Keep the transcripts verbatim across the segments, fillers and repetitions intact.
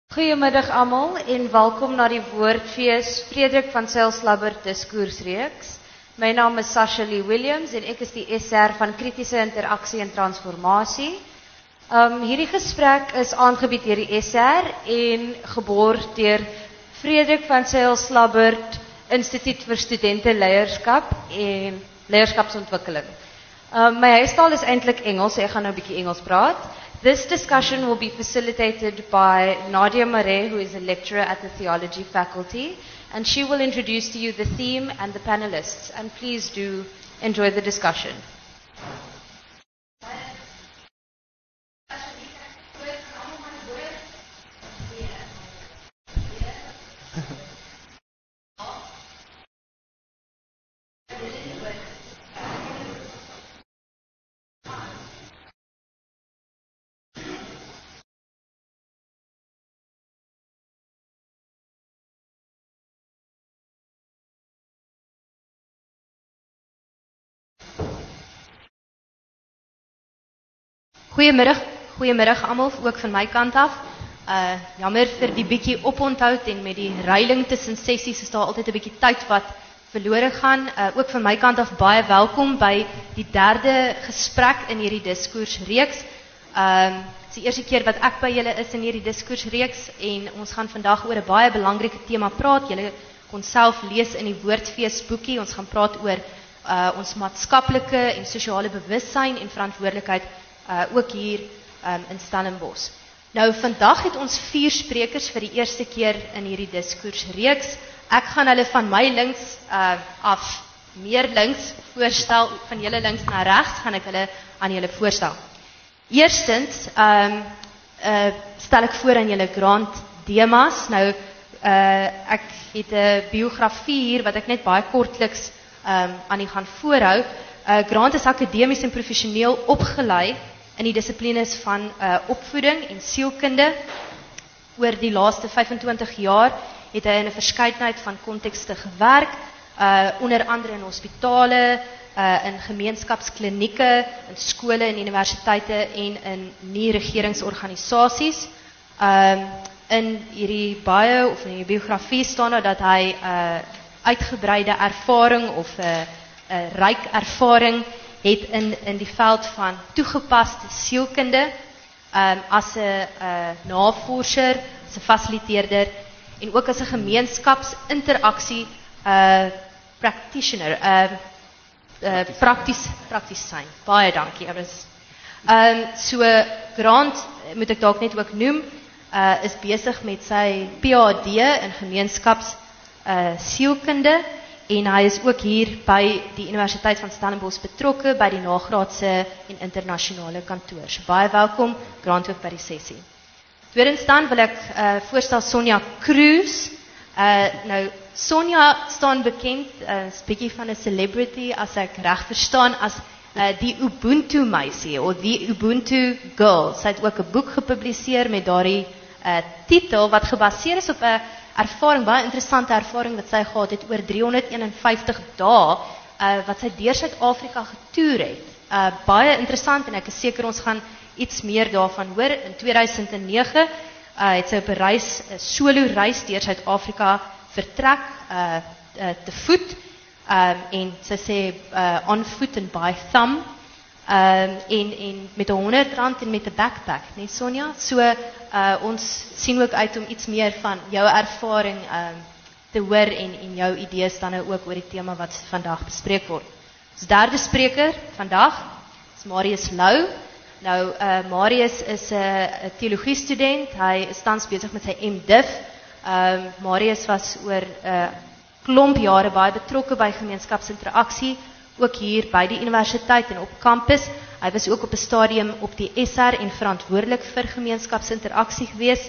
Goeiemiddag almal en welkom na die Woordfees Frederik van Zyl-Slabbert Diskoersreeks. My naam is Sasha Lee Williams en ek is die S R van Kritiese Interaksie en Transformasie. Um, hierdie gesprek is aangebied deur die S R en geborg deur Frederik van Zyl-Slabbert Instituut vir Studente Leierskap en Leierskapsontwikkeling. Um, my huistaal is eintlik Engels, so ek gaan nou 'n bietjie Engels praat. This discussion will be facilitated by Nadia Marais, who is a lecturer at the Theology Faculty, and she will introduce to you the theme and the panelists. And please do enjoy the discussion. Goeiemiddag, goeiemiddag almal, ook van my kant af. Uh, jammer vir die bietjie oponthoud en met die ruiling tussen sessies is daar altyd 'n bietjie tyd wat verlore gaan. Uh, ook van my kant af baie welkom by die derde gesprek in hierdie diskoersreeks. Ehm uh, Dit is die eerste keer wat ek by julle is in hierdie diskoersreeks en ons gaan vandag oor 'n baie belangrike tema praat. Julle kon self lees in die Woordfees boekie. Ons gaan praat oor uh, ons maatskaplike en sosiale bewussyn en verantwoordelikheid Uh, ook hier um, in Stellenbosch. Nou, vandag het ons vier sprekers vir die eerste keer in hierdie diskoersreeks. Ek gaan hulle van my links uh, af, meer links voorstel, van julle links na regs, gaan ek hulle aan julle voorstel. Eerstens, um, uh, stel ek voor aan julle Grant Demas. Nou, uh, ek het 'n biografie hier, wat ek net baie kortliks um, aan die gaan voorhou. Uh, Grant is akademies en professioneel opgelei in die dissiplines van uh, opvoeding en sielkunde. Oor die laaste vyfentwintig jaar het hy in 'n verskeidenheid van kontekste gewerk, uh, onder andere in hospitale, uh, in gemeenskapsklinieke, in skole en universiteite en in nie-regeringsorganisasies. Um, in hierdie bio of in die biografie staan nou dat hy uh, uitgebreide ervaring of 'n uh, 'n ryk ervaring het in in die veld van toegepaste sielkunde, um, as 'n uh, navorser, as 'n fasiliteerder en ook as 'n gemeenskapsinteraksie uh, practitioner, uh, uh, prakties praktisyn. Baie dankie. Um, so Grant, moet ek dalk net ook noem, uh, is besig met sy P H D in gemeenskaps uh, sielkunde. En hy is ook hier by die Universiteit van Stellenbosch betrokke by die nagraadse en internasionale kantoor. So baie welkom, Grant, ook by die sessie. Tweedens dan wil ek uh, voorstel Sonja Cruz. Uh, nou, Sonja staan bekend, uh, is bietjie van 'n celebrity, as ek reg verstaan, as uh, die Ubuntu meisie, of die Ubuntu girl. Sy het ook 'n boek gepubliseer met daardie uh, titel, wat gebaseer is op 'n ervaring, baie interessante ervaring wat sy gehad het oor driehonderdeenenvyftig dae, uh, wat sy deur Suid-Afrika getoer het. Uh, baie interessant en ek is seker ons gaan iets meer daarvan hoor. In tweeduisend nege uh, het sy op 'n reis, 'n solo reis deur Suid-Afrika vertrek, uh, uh, te voet, um, en sy sê uh, on foot and by thumb, um, en, en met 'n honderd rand en met 'n backpack, nee Sonja? So, Uh, ons sien ook uit om iets meer van jou ervaring uh, te hoor en, en jou idees dan nou ook oor die tema wat vandag bespreek word. Ons derde spreker vandag is Marius Lou. Nou, uh, Marius is 'n uh, teologie student. Hy is tans besig met sy M Div. Uh, Marius was oor 'n uh, klomp jare baie betrokke by gemeenskapsinteraksie, ook hier by die universiteit en op kampus. Hy was ook op 'n stadium op die S R en verantwoordelik vir gemeenskapsinteraksie gewees.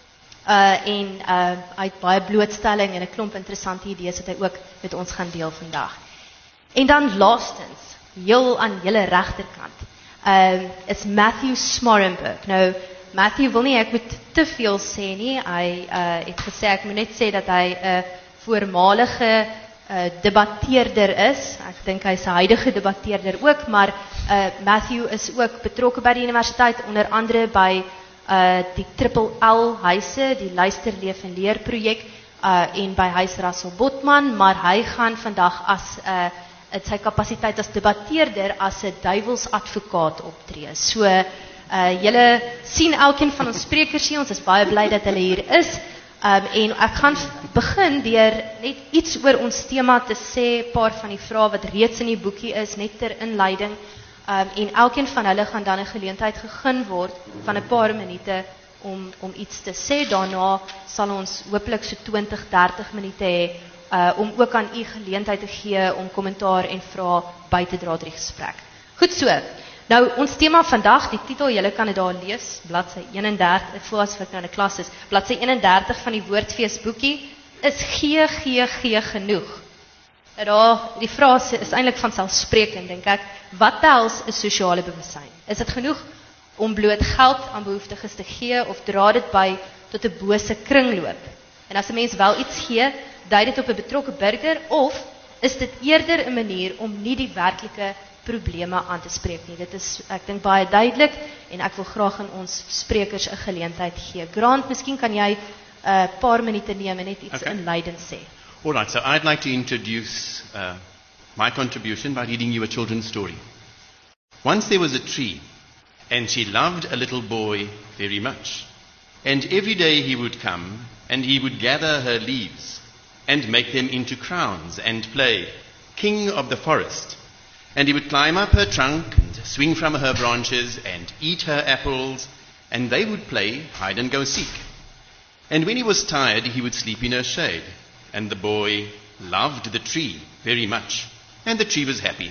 Uh, en uh, hy het baie blootstelling en 'n klomp interessante idees wat hy ook met ons gaan deel vandag. En dan laastens, heel aan julle regterkant, uh, is Matthew Smorenburg. Nou, Matthew wil nie ek moet te veel sê nie. Hy uh, het gesê ek moet net sê dat hy 'n uh, voormalige uh, debatteerder is. Ek dink hy's 'n huidige debatteerder ook, maar uh, Matthew is ook betrokke by die universiteit, onder andere by uh, die Triple L huise, die Luister, Leef en Leer projek, uh, en by Huis Russell Botman, maar hy gaan vandag as uh, het sy kapasiteit as debatteerder as 'n duiwelsadvokaat optree. So uh, julle sien elkeen van ons sprekers hier, ons is baie bly dat hulle hier is. Um, en ek gaan begin deur net iets oor ons tema te sê, 'n paar van die vrae wat reeds in die boekie is, net ter inleiding. Um, en elkeen van hulle gaan dan 'n geleentheid gegee word van 'n paar minute om om iets te sê. Daarna sal ons hopelik so twintig, dertig minute hê uh, om ook aan u geleentheid te gee om kommentaar en vrae by te dra tot die gesprek. Goed so. Nou, ons tema vandag, die titel, julle kan dit daar lees, bladsy eenendertig, ek voel asof ek nou in 'n klas is, bladsy eenendertig van die Woordfees boekie, is gee, gee, gee genoeg. En daar, die vraag is eintlik van selfsprekend, dink ek, wat tels 'n sosiale bewussyn? Is dit genoeg om bloot geld aan behoeftiges te gee, of dra dit by tot 'n bose kringloop? En as 'n mens wel iets gee, dui dit op 'n betrokke burger, of is dit eerder 'n manier om nie die werklike probleme aan te spreek nie? Dit is, ek dink, baie duidelik, en ek wil graag aan ons sprekers 'n geleentheid gee. Grant, miskien kan jy 'n uh, paar minute neem en net iets okay. inleidend sê. All right, so I'd like to introduce uh, my contribution by reading you a children's story. Once there was a tree, and she loved a little boy very much. And every day he would come, and he would gather her leaves, and make them into crowns, and play king of the forest. And he would climb up her trunk, and swing from her branches, and eat her apples, and they would play hide and go seek. And when he was tired, he would sleep in her shade. And the boy loved the tree very much, and the tree was happy.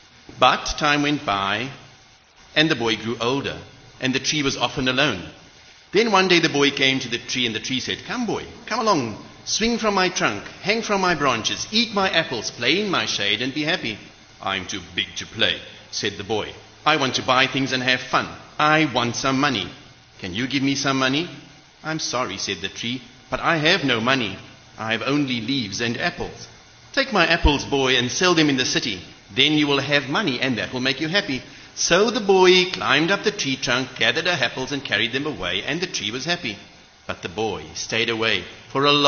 But time went by, and the boy grew older, and the tree was often alone. Then one day the boy came to the tree, and the tree said, "Come, boy, come along, swing from my trunk, hang from my branches, eat my apples, play in my shade, and be happy." "I'm too big to play," said the boy. "I want to buy things and have fun. I want some money. Can you give me some money?" "I'm sorry," said the tree, "but I have no money. I have only leaves and apples." "Take my apples, boy, and sell them in the city. Then you will have money, and that will make you happy." So the boy climbed up the tree trunk, gathered her apples, and carried them away, and the tree was happy. But the boy stayed away for a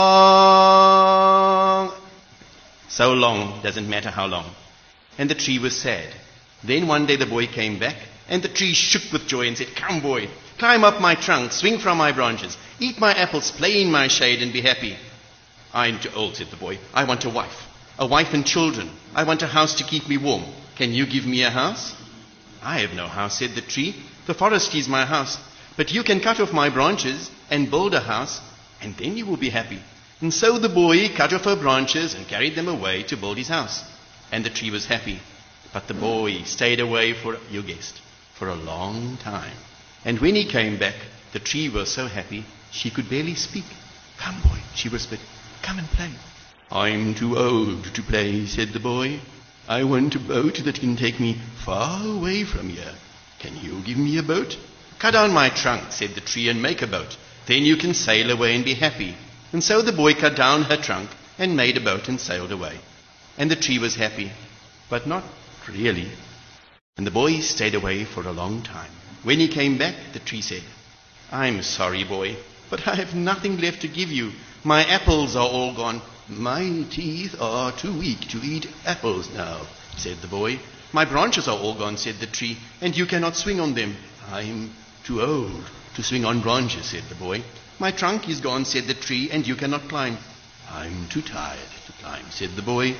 long... So long, doesn't matter how long. And the tree was sad. Then one day the boy came back, and the tree shook with joy and said, "Come, boy, climb up my trunk, swing from my branches, eat my apples, play in my shade, and be happy." "I'm too old," said the boy. "I want a wife, a wife and children. I want a house to keep me warm. Can you give me a house?" "I have no house," said the tree. "The forest is my house. But you can cut off my branches and build a house, and then you will be happy." And so the boy cut off her branches and carried them away to build his house. And the tree was happy. But the boy stayed away for, you guessed, for a long time. And when he came back, the tree was so happy she could barely speak. "Come, boy," she whispered, "come and play." "I'm too old to play," said the boy. "I want a boat that can take me far away from here. Can you give me a boat?" "Cut down my trunk," said the tree, "and make a boat. Then you can sail away and be happy." And so the boy cut down her trunk and made a boat and sailed away. And the tree was happy, but not really. And the boy stayed away for a long time. When he came back, the tree said, "I'm sorry, boy, but I have nothing left to give you. My apples are all gone." "My teeth are too weak to eat apples now," said the boy. "My branches are all gone," said the tree, "and you cannot swing on them." "I'm too old to swing on branches," said the boy. "My trunk is gone," said the tree, "and you cannot climb." "I'm too tired to climb," said the boy.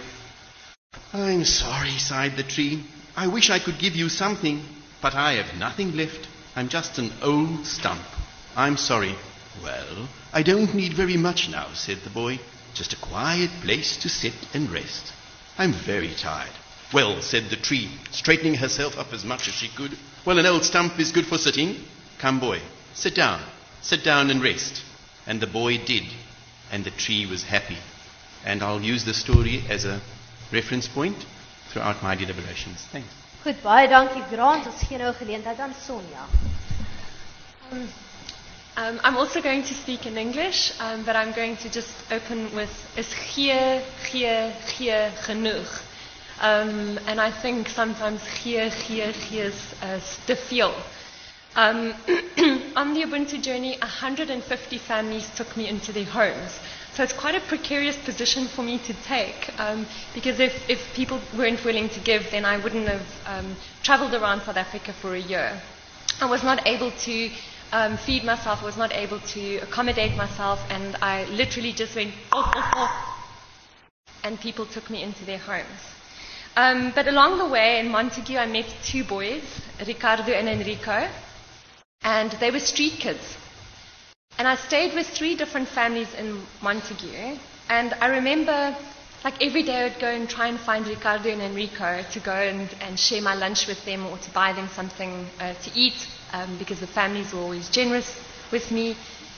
"I'm sorry," sighed the tree. "I wish I could give you something, but I have nothing left. I'm just an old stump. I'm sorry." "Well, I don't need very much now," said the boy. "Just a quiet place to sit and rest. I'm very tired." "Well," said the tree, straightening herself up as much as she could, "well, an old stump is good for sitting. Come, boy, sit down. Sit down and rest." And the boy did, and the tree was happy. And I'll use the story as a reference point throughout my deliberations. Thanks. Goed, baie dankie Grant. Ons gee nou geleentheid aan Sonja. Um, um, I'm also going to speak in English, um, but I'm going to just open with is gee, gee, gee genoeg. Um, and I think sometimes gee, gee, gee is uh, te veel. Um, on the Ubuntu journey, one hundred fifty families took me into their homes. So it's quite a precarious position for me to take, um, because if, if people weren't willing to give, then I wouldn't have um, traveled around South Africa for a year. I was not able to um, feed myself, I was not able to accommodate myself, and I literally just went off, off, off, and people took me into their homes. Um, but along the way in Montague, I met two boys, Ricardo and Enrico, and they were street kids. And I stayed with three different families in Montague, and I remember, like every day I would go and try and find Ricardo and Enrico to go and, and share my lunch with them or to buy them something uh, to eat, um, because the families were always generous with me.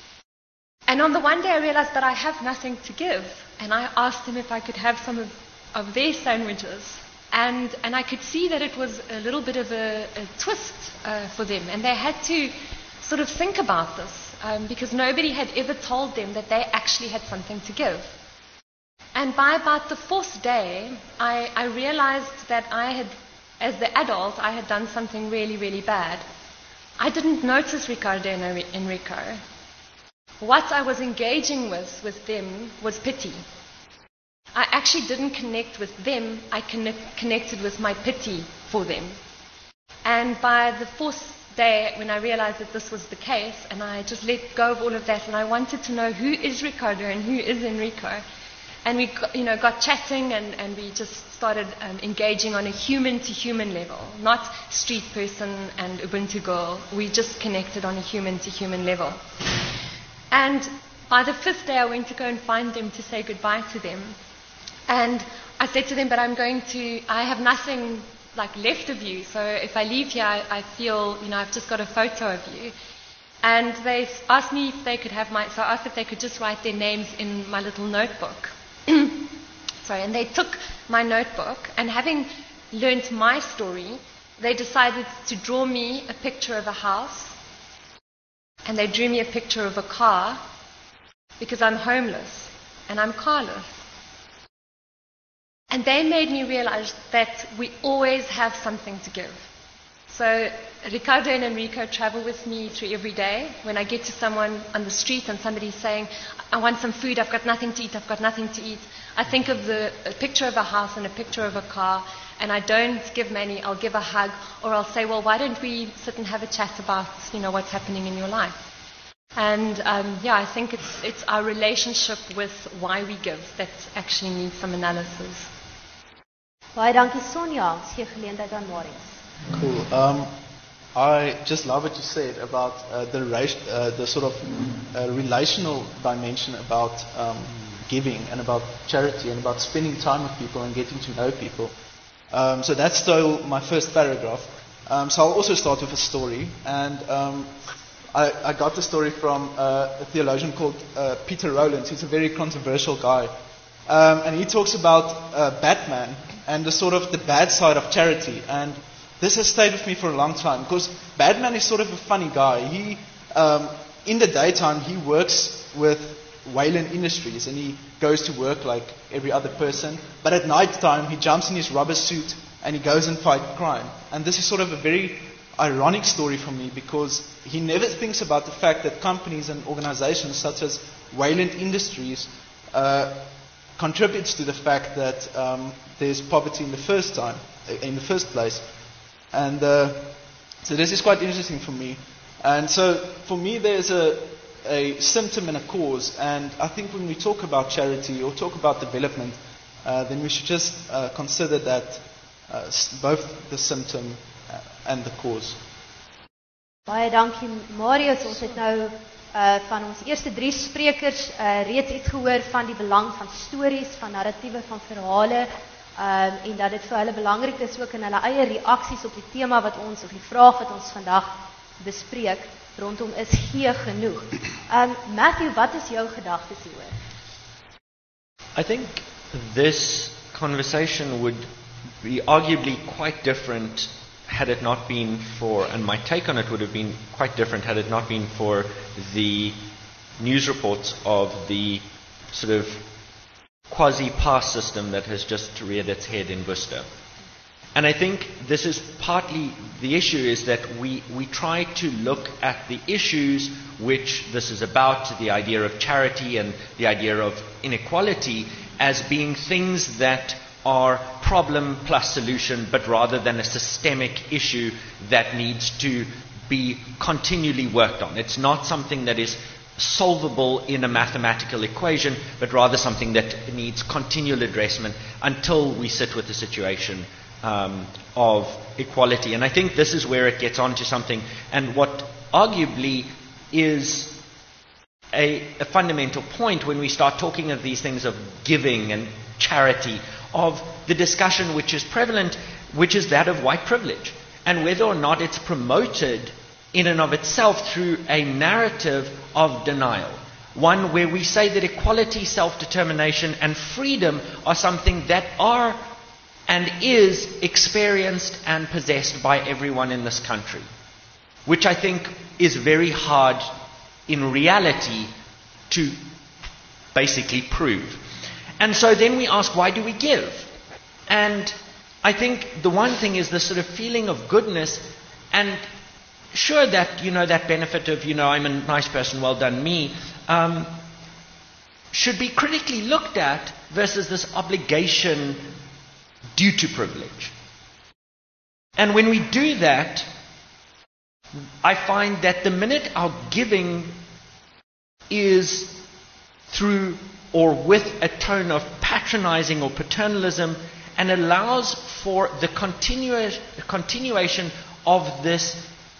And on the one day I realized that I have nothing to give, and I asked them if I could have some of, of their sandwiches. And, and I could see that it was a little bit of a, a twist uh, for them, and they had to sort of think about this. Um, because nobody had ever told them that they actually had something to give. And by about the fourth day, I, I realized that I had, as the adult, I had done something really, really bad. I didn't notice Ricardo and Enrico. What I was engaging with with them was pity. I actually didn't connect with them, I connect, connected with my pity for them. And by the fourth day, when I realized that this was the case, and I just let go of all of that, and I wanted to know who is Ricardo and who is Enrico. And we got, you know, got chatting, and, and we just started um, engaging on a human-to-human level, not street person and Ubuntu girl. We just connected on a human-to-human level. And by the fifth day, I went to go and find them to say goodbye to them. And I said to them, but I'm going to, I have nothing like left of you, so if I leave here, I, I feel, you know, I've just got a photo of you. And they asked me if they could have my, so I asked if they could just write their names in my little notebook. Sorry, and they took my notebook, and having learnt my story, they decided to draw me a picture of a house, and they drew me a picture of a car, because I'm homeless, and I'm carless. And they made me realize that we always have something to give. So Ricardo and Enrico travel with me through every day. When I get to someone on the street and somebody's saying, I want some food, I've got nothing to eat, I've got nothing to eat, I think of the a picture of a house and a picture of a car, and I don't give money, I'll give a hug, or I'll say, well, why don't we sit and have a chat about, you know, what's happening in your life? And um, yeah, I think it's, it's our relationship with why we give that actually needs some analysis. Baie dankie Sonja, ons gee geleentheid aan Marius. Cool. Um, I just love what you said about uh, the uh, the sort of uh, relational dimension about um, giving and about charity and about spending time with people and getting to know people. Um, so that stole my first paragraph. Um, so I'll also start with a story, and um, I, I got the story from uh, a theologian called uh, Peter Rowlands. He's a very controversial guy, um, and he talks about uh, Batman and the sort of the bad side of charity. And this has stayed with me for a long time, because Batman is sort of a funny guy. He, um, in the daytime, he works with Wayland Industries, and he goes to work like every other person. But at night time, he jumps in his rubber suit and he goes and fights crime. And this is sort of a very ironic story for me, because he never thinks about the fact that companies and organizations such as Wayland Industries uh, contributes to the fact that um, there's poverty in the first time, in the first place. And uh, so this is quite interesting for me. And so for me, there's a, a symptom and a cause. And I think when we talk about charity or talk about development, uh, then we should just uh, consider that uh, both the symptom and the cause. Baie dankie Marius. Ons het nou uh, van ons eerste drie sprekers uh, reeds iets gehoor van die belang van stories, van narratiewe, van verhale. Um, en dat dit vir hulle belangrik is ook in hulle eie reaksies op die tema wat ons, of die vraag wat ons vandag bespreek, rondom is gee genoeg. Um, Matthew, wat is jou gedagtes hieroor? I think this conversation would be arguably quite different had it not been for, and my take on it would have been quite different had it not been for the news reports of the sort of quasi-pass system that has just reared its head in Worcester. And I think this is partly the issue, is that we, we try to look at the issues which this is about, the idea of charity and the idea of inequality, as being things that are problem plus solution, but rather than a systemic issue that needs to be continually worked on. It's not something that is solvable in a mathematical equation, but rather something that needs continual addressment until we sit with the situation um, of equality. And I think this is where it gets on to something, and what arguably is a, a fundamental point when we start talking of these things of giving and charity, of the discussion which is prevalent, which is that of white privilege, and whether or not it's promoted in and of itself through a narrative of denial. One where we say that equality, self-determination and freedom are something that are and is experienced and possessed by everyone in this country, which I think is very hard in reality to basically prove. And so then we ask, why do we give? And I think the one thing is this sort of feeling of goodness, and sure that, you know, that benefit of, you know, I'm a nice person, well done me, um, should be critically looked at versus this obligation due to privilege. And when we do that, I find that the minute our giving is through or with a tone of patronizing or paternalism, and allows for the continua- continuation of this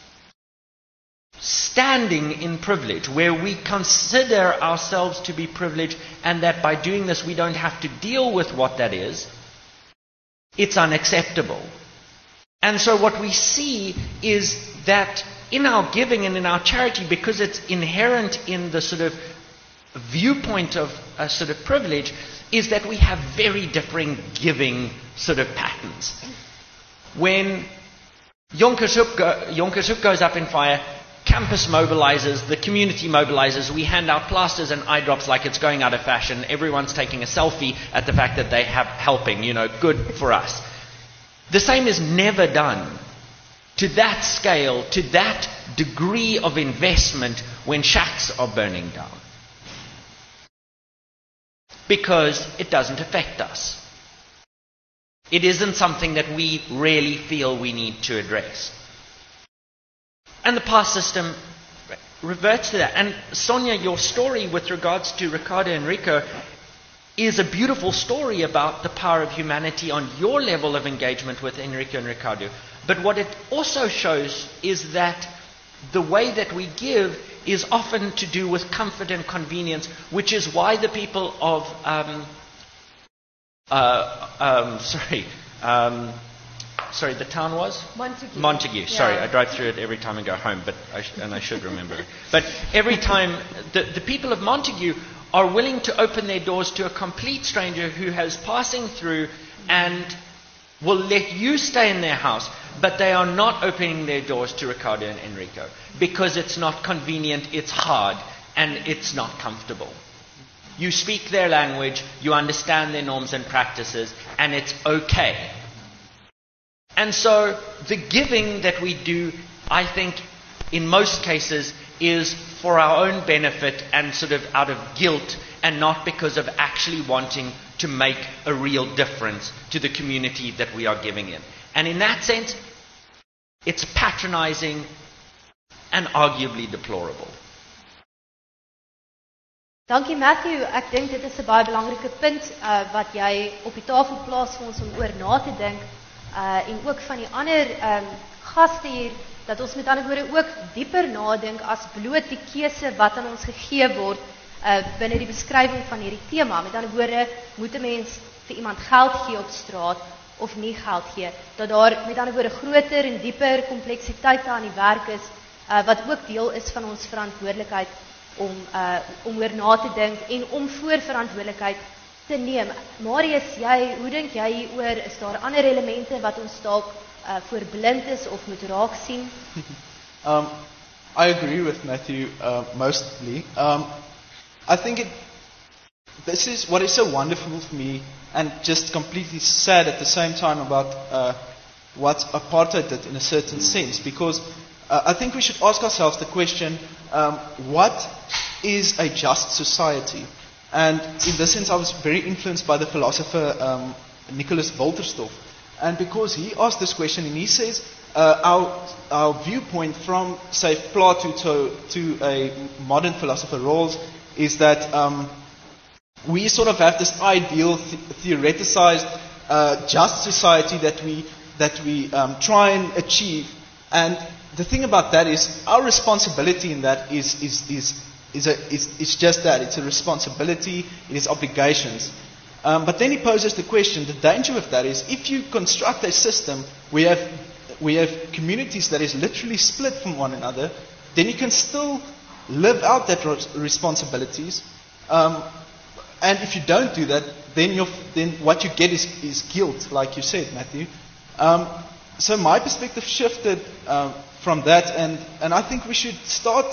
standing in privilege, where we consider ourselves to be privileged, and that by doing this we don't have to deal with what that is, it's unacceptable. And so what we see is that in our giving and in our charity, because it's inherent in the sort of viewpoint of a sort of privilege, is that we have very differing giving sort of patterns. When Jonkershoek go, Jonkershoek goes up in fire, campus mobilizes, the community mobilizes, we hand out plasters and eye drops like it's going out of fashion, everyone's taking a selfie at the fact that they have helping, you know, good for us. The same is never done to that scale, to that degree of investment when shacks are burning down. Because it doesn't affect us. It isn't something that we really feel we need to address. And the pass system reverts to that. And Sonia, your story with regards to Ricardo and Enrico is a beautiful story about the power of humanity on your level of engagement with Enrico and Ricardo. But what it also shows is that the way that we give is often to do with comfort and convenience, which is why the people of, um, uh, um, sorry, um, sorry, the town was? Montague. Montague, Yeah. sorry, I drive through it every time I go home, but I sh- and I should remember it. But every time, the, the people of Montague are willing to open their doors to a complete stranger who has passing through and will let you stay in their house, but they are not opening their doors to Ricardo and Enrico because it's not convenient, it's hard, and it's not comfortable. You speak their language, you understand their norms and practices, and it's okay. And so the giving that we do, I think, in most cases, is for our own benefit and sort of out of guilt, and not because of actually wanting to make a real difference to the community that we are giving in. And in that sense, it's patronizing and arguably deplorable. Dankie Matthew, ek dink dit is 'n baie belangrike punt uh, wat jy op die tafel plaas vir ons om oor na te dink, uh, en ook van die ander um, gaste hier, dat ons met ander woorde ook dieper nadink as bloot die keuse wat aan ons gegee word uh, binne die beskrywing van hierdie tema. Met ander woorde, moet 'n mens vir iemand geld gee op straat of nie geld gee, dat daar met ander woorde groter en dieper kompleksiteite aan die werk is, uh, wat ook deel is van ons verantwoordelikheid om uh, om oor na te dink en om voorverantwoordelikheid te neem. Marius, jy, hoe dink jy hieroor? Is daar ander elemente wat ons dalk uh, voor blind is of moet raak sien? Um, I agree with Matthew uh, mostly. Um, I think it, this is what is so wonderful for me and just completely sad at the same time about uh, what apartheid did in a certain sense, because uh, I think we should ask ourselves the question, um, what is a just society? And in this sense, I was very influenced by the philosopher um, Nicholas Wolterstorff. And because he asked this question, and he says, uh, our, our viewpoint from, say, Plato to, to a modern philosopher Rawls is that um, we sort of have this ideal, th- theoreticized, uh, just society that we that we um, try and achieve. And the thing about that is, our responsibility in that is is is is, a, is, is just that. It's a responsibility. It is obligations. Um, but then he poses the question: the danger of that is, if you construct a system we have we have communities that is literally split from one another, then you can still live out that responsibilities. Um, and if you don't do that, then you're, then what you get is, is guilt, like you said, Matthew. Um, so my perspective shifted uh, from that, and, and I think we should start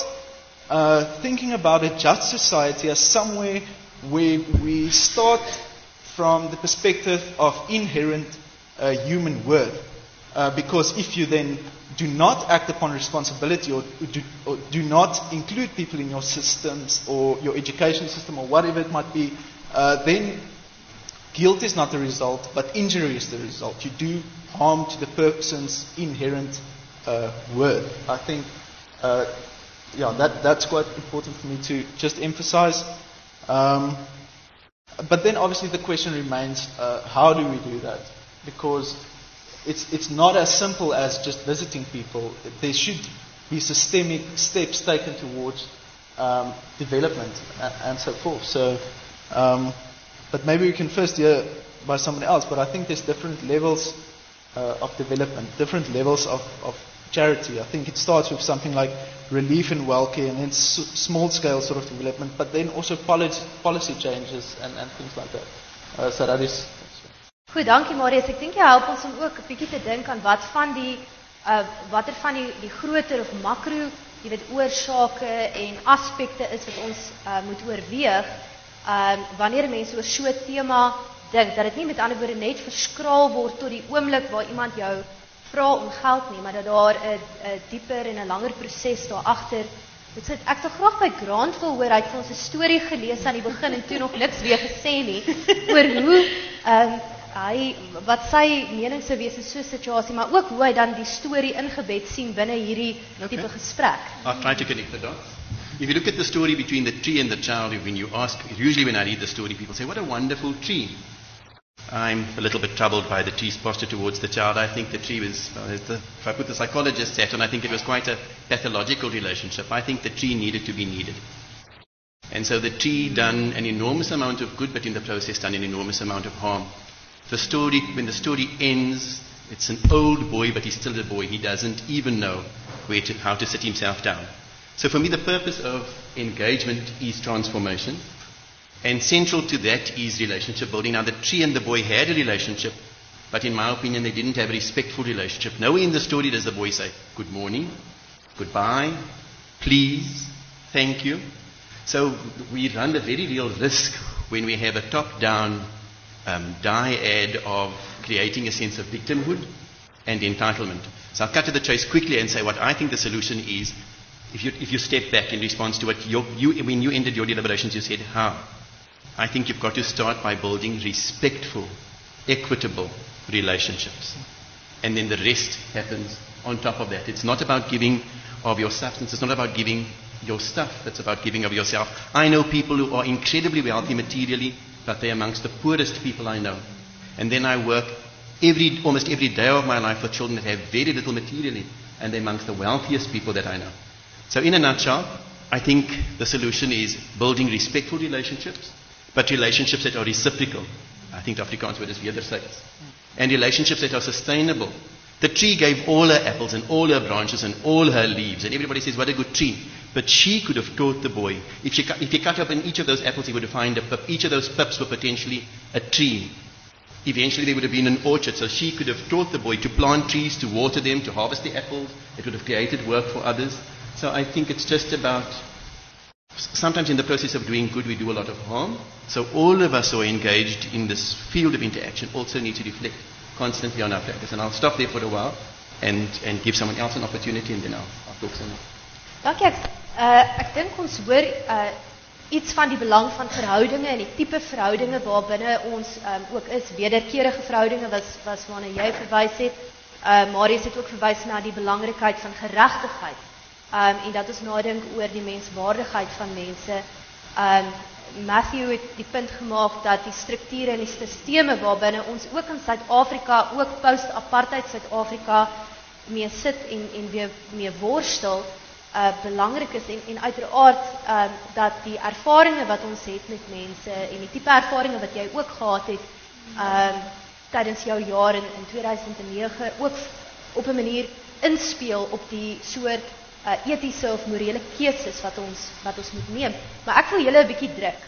uh, thinking about a just society as somewhere where we start from the perspective of inherent uh, human worth. Uh, because if you then do not act upon responsibility, or do, or do not include people in your systems or your education system or whatever it might be, uh, then guilt is not the result, but injury is the result. You do harm to the person's inherent uh, worth. I think, uh, yeah, that that's quite important for me to just emphasize. Um, but then obviously the question remains, uh, how do we do that? Because It's, it's not as simple as just visiting people. There should be systemic steps taken towards um, development and, and so forth. So, um, but maybe we can first hear by someone else. But I think there's different levels uh, of development, different levels of, of charity. I think it starts with something like relief and welfare, and then s- small-scale sort of development, but then also policy, policy changes and, and things like that. Uh, so that is... Goed, dankie Marius. Ek dink jy help ons om ook 'n bietjie te dink aan wat van die uh watter van die die groter of makro, jy weet, oorsake en aspekte is wat ons uh moet oorweeg. Um wanneer mense oor so 'n tema dink, dat dit nie met ander woorde net verskraal word tot die oomblik waar iemand jou vra om geld nie, maar dat daar 'n 'n dieper en 'n langer proses daar agter. Dit sê ek sou graag by Grant wil hoor, hy het vir ons 'n storie gelees aan die begin en toe nog niks weer gesê nie oor hoe um hy wat sy mening sou wees in so 'n situasie, maar ook hoe hy dan die storie ingebed sien binne hierdie Okay. tipe gesprek. I'll try to connect the dots. If you look at the story between the tree and the child, when you ask, usually when I read the story, people say, what a wonderful tree. I'm a little bit troubled by the tree's posture towards the child. I think the tree was, well, if, the, if I put the psychologist hat on, I think it was quite a pathological relationship. I think the tree needed to be needed. And so the tree done an enormous amount of good, but in the process done an enormous amount of harm. The story, when the story ends, it's an old boy, but he's still a boy. He doesn't even know where to, how to sit himself down. So for me, the purpose of engagement is transformation. And central to that is relationship building. Now, the tree and the boy had a relationship, but in my opinion, they didn't have a respectful relationship. Nowhere in the story does the boy say, good morning, goodbye, please, thank you. So we run a very real risk when we have a top-down Um, dyad of creating a sense of victimhood and entitlement. So I'll cut to the chase quickly and say what I think the solution is. If you, if you step back in response to what you, you, when you ended your deliberations, you said, how? I think you've got to start by building respectful, equitable relationships. And then the rest happens on top of that. It's not about giving of your substance. It's not about giving your stuff. It's about giving of yourself. I know people who are incredibly wealthy materially, but they're amongst the poorest people I know. And then I work every, almost every day of my life with children that have very little materially, and they're amongst the wealthiest people that I know. So in a nutshell, I think the solution is building respectful relationships, but relationships that are reciprocal. I think the Afrikaans word is wederzijds. And relationships that are sustainable. The tree gave all her apples and all her branches and all her leaves, and everybody says, what a good tree. But she could have taught the boy. If, she, if he cut open each of those apples, he would find a pip. Each of those pips were potentially a tree. Eventually, there would have been an orchard. So she could have taught the boy to plant trees, to water them, to harvest the apples. It would have created work for others. So I think it's just about... Sometimes in the process of doing good, we do a lot of harm. So all of us who are engaged in this field of interaction also need to reflect, constantly on our platters. And I'll stop there for a while and, and give someone else an opportunity, and then I'll, I'll talk some more. Dankie. Ek uh, ek dink ons hoor uh, iets van die belang van verhoudinge en die tipe verhoudinge waarbinne ons um, ook is. Wederkerige verhoudinge was was waarna jy verwys het. Uh, Marius het ook verwys na die belangrikheid van geregtigheid. Um, en dat ons nadink oor die menswaardigheid van mense. Um, Matthew het die punt gemaak dat die strukture en die sisteme waarbinne ons ook in Suid-Afrika, ook post-apartheid Suid-Afrika mee sit en, en weer mee worstel, uh, belangrik is en, en uiteraard uh, dat die ervarings wat ons het met mense en die tipe ervarings wat jy ook gehad het uh, tydens jou jaar in, in tweeduisend nege ook op 'n manier inspeel op die soort uh, etiese of morele keuses wat ons wat ons moet neem. Maar ek wil julle 'n bietjie druk.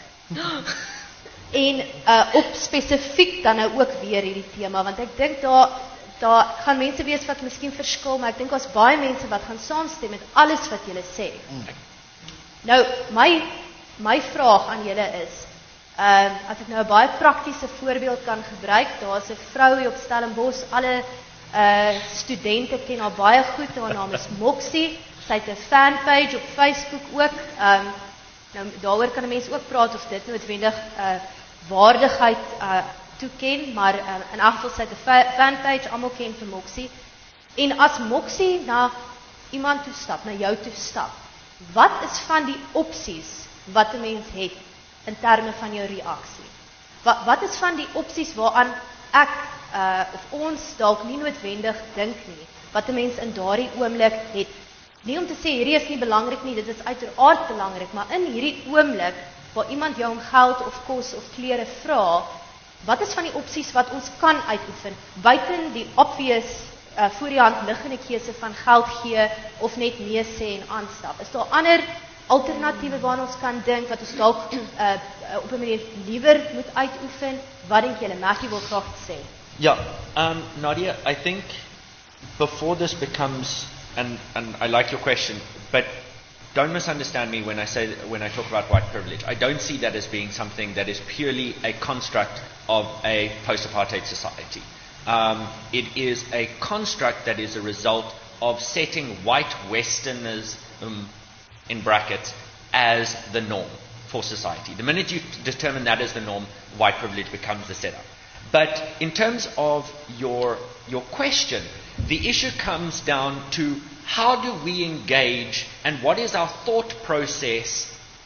En uh, op spesifiek dan nou ook weer hierdie tema, want ek dink daar daar gaan mense wees wat miskien verskil, maar ek dink daar's baie mense wat gaan saamstem met alles wat julle sê. Mm. Nou, my my vraag aan julle is, ehm uh, as ek nou 'n baie praktiese voorbeeld kan gebruik, daar's 'n vrou hier op Stellenbosch, alle uh studente ken haar baie goed, haar naam is Moxie. Sy het 'n fanpage op Facebook ook. Ehm um, nou daaroor kan 'n mens ook praat of dit noodwendig uh waardigheid uh toeken, maar uh, in elk geval sy het 'n fanpage, almal ken vir Moxie. En as Moxie na iemand toe stap, na jou toe stap, wat is van die opsies wat 'n mens het in terme van jou reaksie? Wat wat is van die opsies waaraan ek uh of ons dalk nie noodwendig dink nie, wat 'n mens in daardie oomblik het? Nie om te sê hierdie is nie belangrik nie, dit is uiteraard belangrik, maar in hierdie oomblik waar iemand jou om geld of kos of klere vra, wat is van die opsies wat ons kan uitoefen buiten die obvious uh, voor die hand liggende keuse van geld gee of net nee sê en aanstap? Is daar ander alternatiewe waarna ons kan dink wat ons dalk uh, op 'n manier liewer moet uitoefen? Wat dink julle? Matthew wil graag sê. Yeah, um, Nadia, I think before this becomes, and, and I like your question, but don't misunderstand me when I say when I talk about white privilege. I don't see that as being something that is purely a construct of a post-apartheid society. Um, it is a construct that is a result of setting white Westerners, um, in brackets, as the norm for society. The minute you determine that as the norm, white privilege becomes the setup. But in terms of your your question, the issue comes down to how do we engage and what is our thought process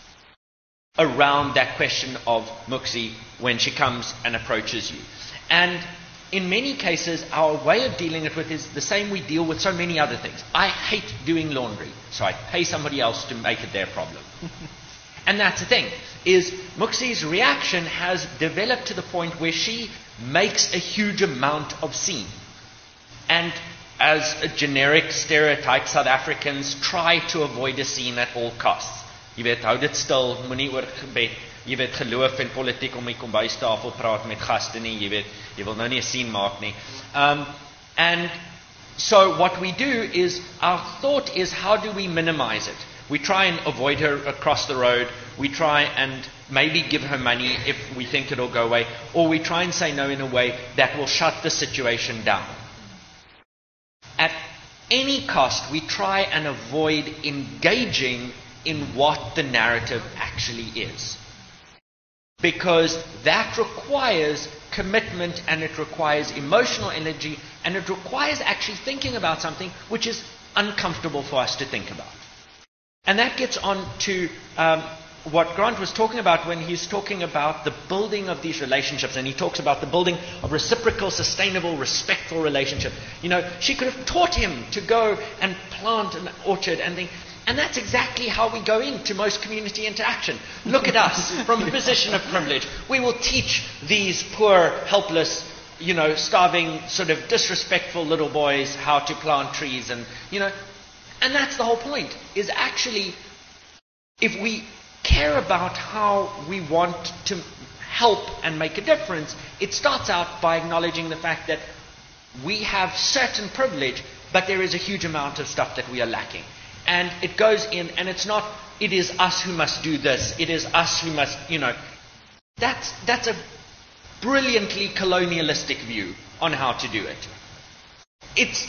around that question of Muxi when she comes and approaches you. And in many cases, our way of dealing it with is the same we deal with so many other things. I hate doing laundry, so I pay somebody else to make it their problem. And that's the thing, is Muxi's reaction has developed to the point where she makes a huge amount of scene. And as a generic stereotype, South Africans try to avoid a scene at all costs. Jy weet, hou dit stil, moenie oor gebed, jy weet, geloof en politiek om die kombuistafel praat met gaste nie, jy weet, jy wil nou nie 'n scene maak nie. Um, and so what we do is, our thought is, how do we minimize it? We try and avoid her across the road. We try and maybe give her money if we think it'll go away. Or we try and say no in a way that will shut the situation down. At any cost, we try and avoid engaging in what the narrative actually is. Because that requires commitment and it requires emotional energy and it requires actually thinking about something which is uncomfortable for us to think about. And that gets on to um, what Grant was talking about when he's talking about the building of these relationships, and he talks about the building of reciprocal, sustainable, respectful relationships. You know, she could have taught him to go and plant an orchard and think, and that's exactly how we go into most community interaction. Look at us from a position of privilege. We will teach these poor, helpless, you know, starving, sort of disrespectful little boys how to plant trees and, you know, and that's the whole point, is actually, if we care about how we want to help and make a difference, it starts out by acknowledging the fact that we have certain privilege, but there is a huge amount of stuff that we are lacking. And it goes in, and it's not, it is us who must do this, it is us who must, you know, that's, that's a brilliantly colonialistic view on how to do it. It's,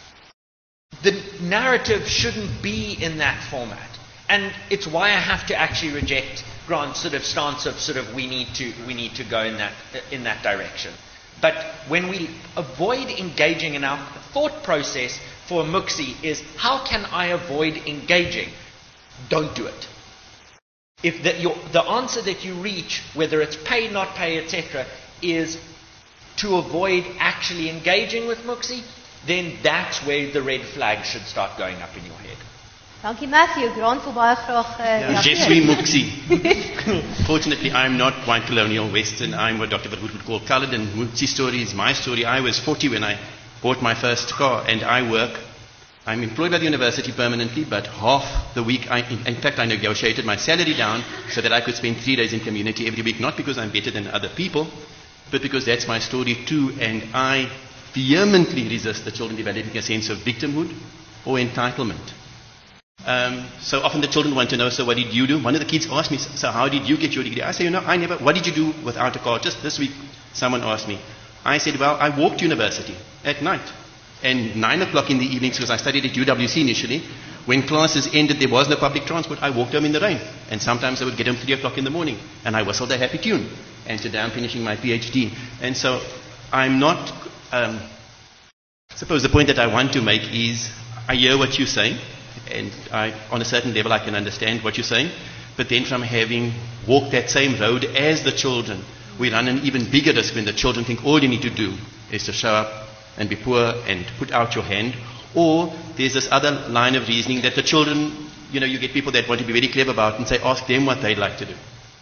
the narrative shouldn't be in that format. And it's why I have to actually reject Grant's sort of stance of sort of we need to we need to go in that in that direction. But when we avoid engaging in our thought process for Muxi is how can I avoid engaging? Don't do it. If the, your, the answer that you reach, whether it's pay, not pay, et cetera, is to avoid actually engaging with Muxi, then that's where the red flag should start going up in your head. Dankie Matthew, Grant wil baie graag uh, Jesui Muxi. Fortunately, I'm not white colonial Western. I'm what Doctor Verwoerd would call colored, and Muxi story is my story. I was forty when I bought my first car, and I work. I'm employed by the university permanently, but half the week, I, in, in fact, I negotiated my salary down so that I could spend three days in community every week, not because I'm better than other people, but because that's my story too, and I vehemently resist the children developing a sense of victimhood or entitlement. Um, so often the children want to know, so what did you do? One of the kids asked me, so how did you get your degree? I say, you know, I never, what did you do without a car? Just this week, someone asked me. I said, well, I walked to university at night. And nine o'clock in the evenings, because I studied at U W C initially, when classes ended, there was no public transport. I walked home in the rain. And sometimes I would get home three o'clock in the morning. And I whistled a happy tune. And today I'm finishing my PhD. And so I'm not, um, I suppose the point that I want to make is, I hear what you're saying. And I, on a certain level, I can understand what you're saying. But then from having walked that same road as the children, we run an even bigger risk when the children think all you need to do is to show up and be poor and put out your hand. Or there's this other line of reasoning that the children, you know, you get people that want to be very clever about and say, ask them what they'd like to do,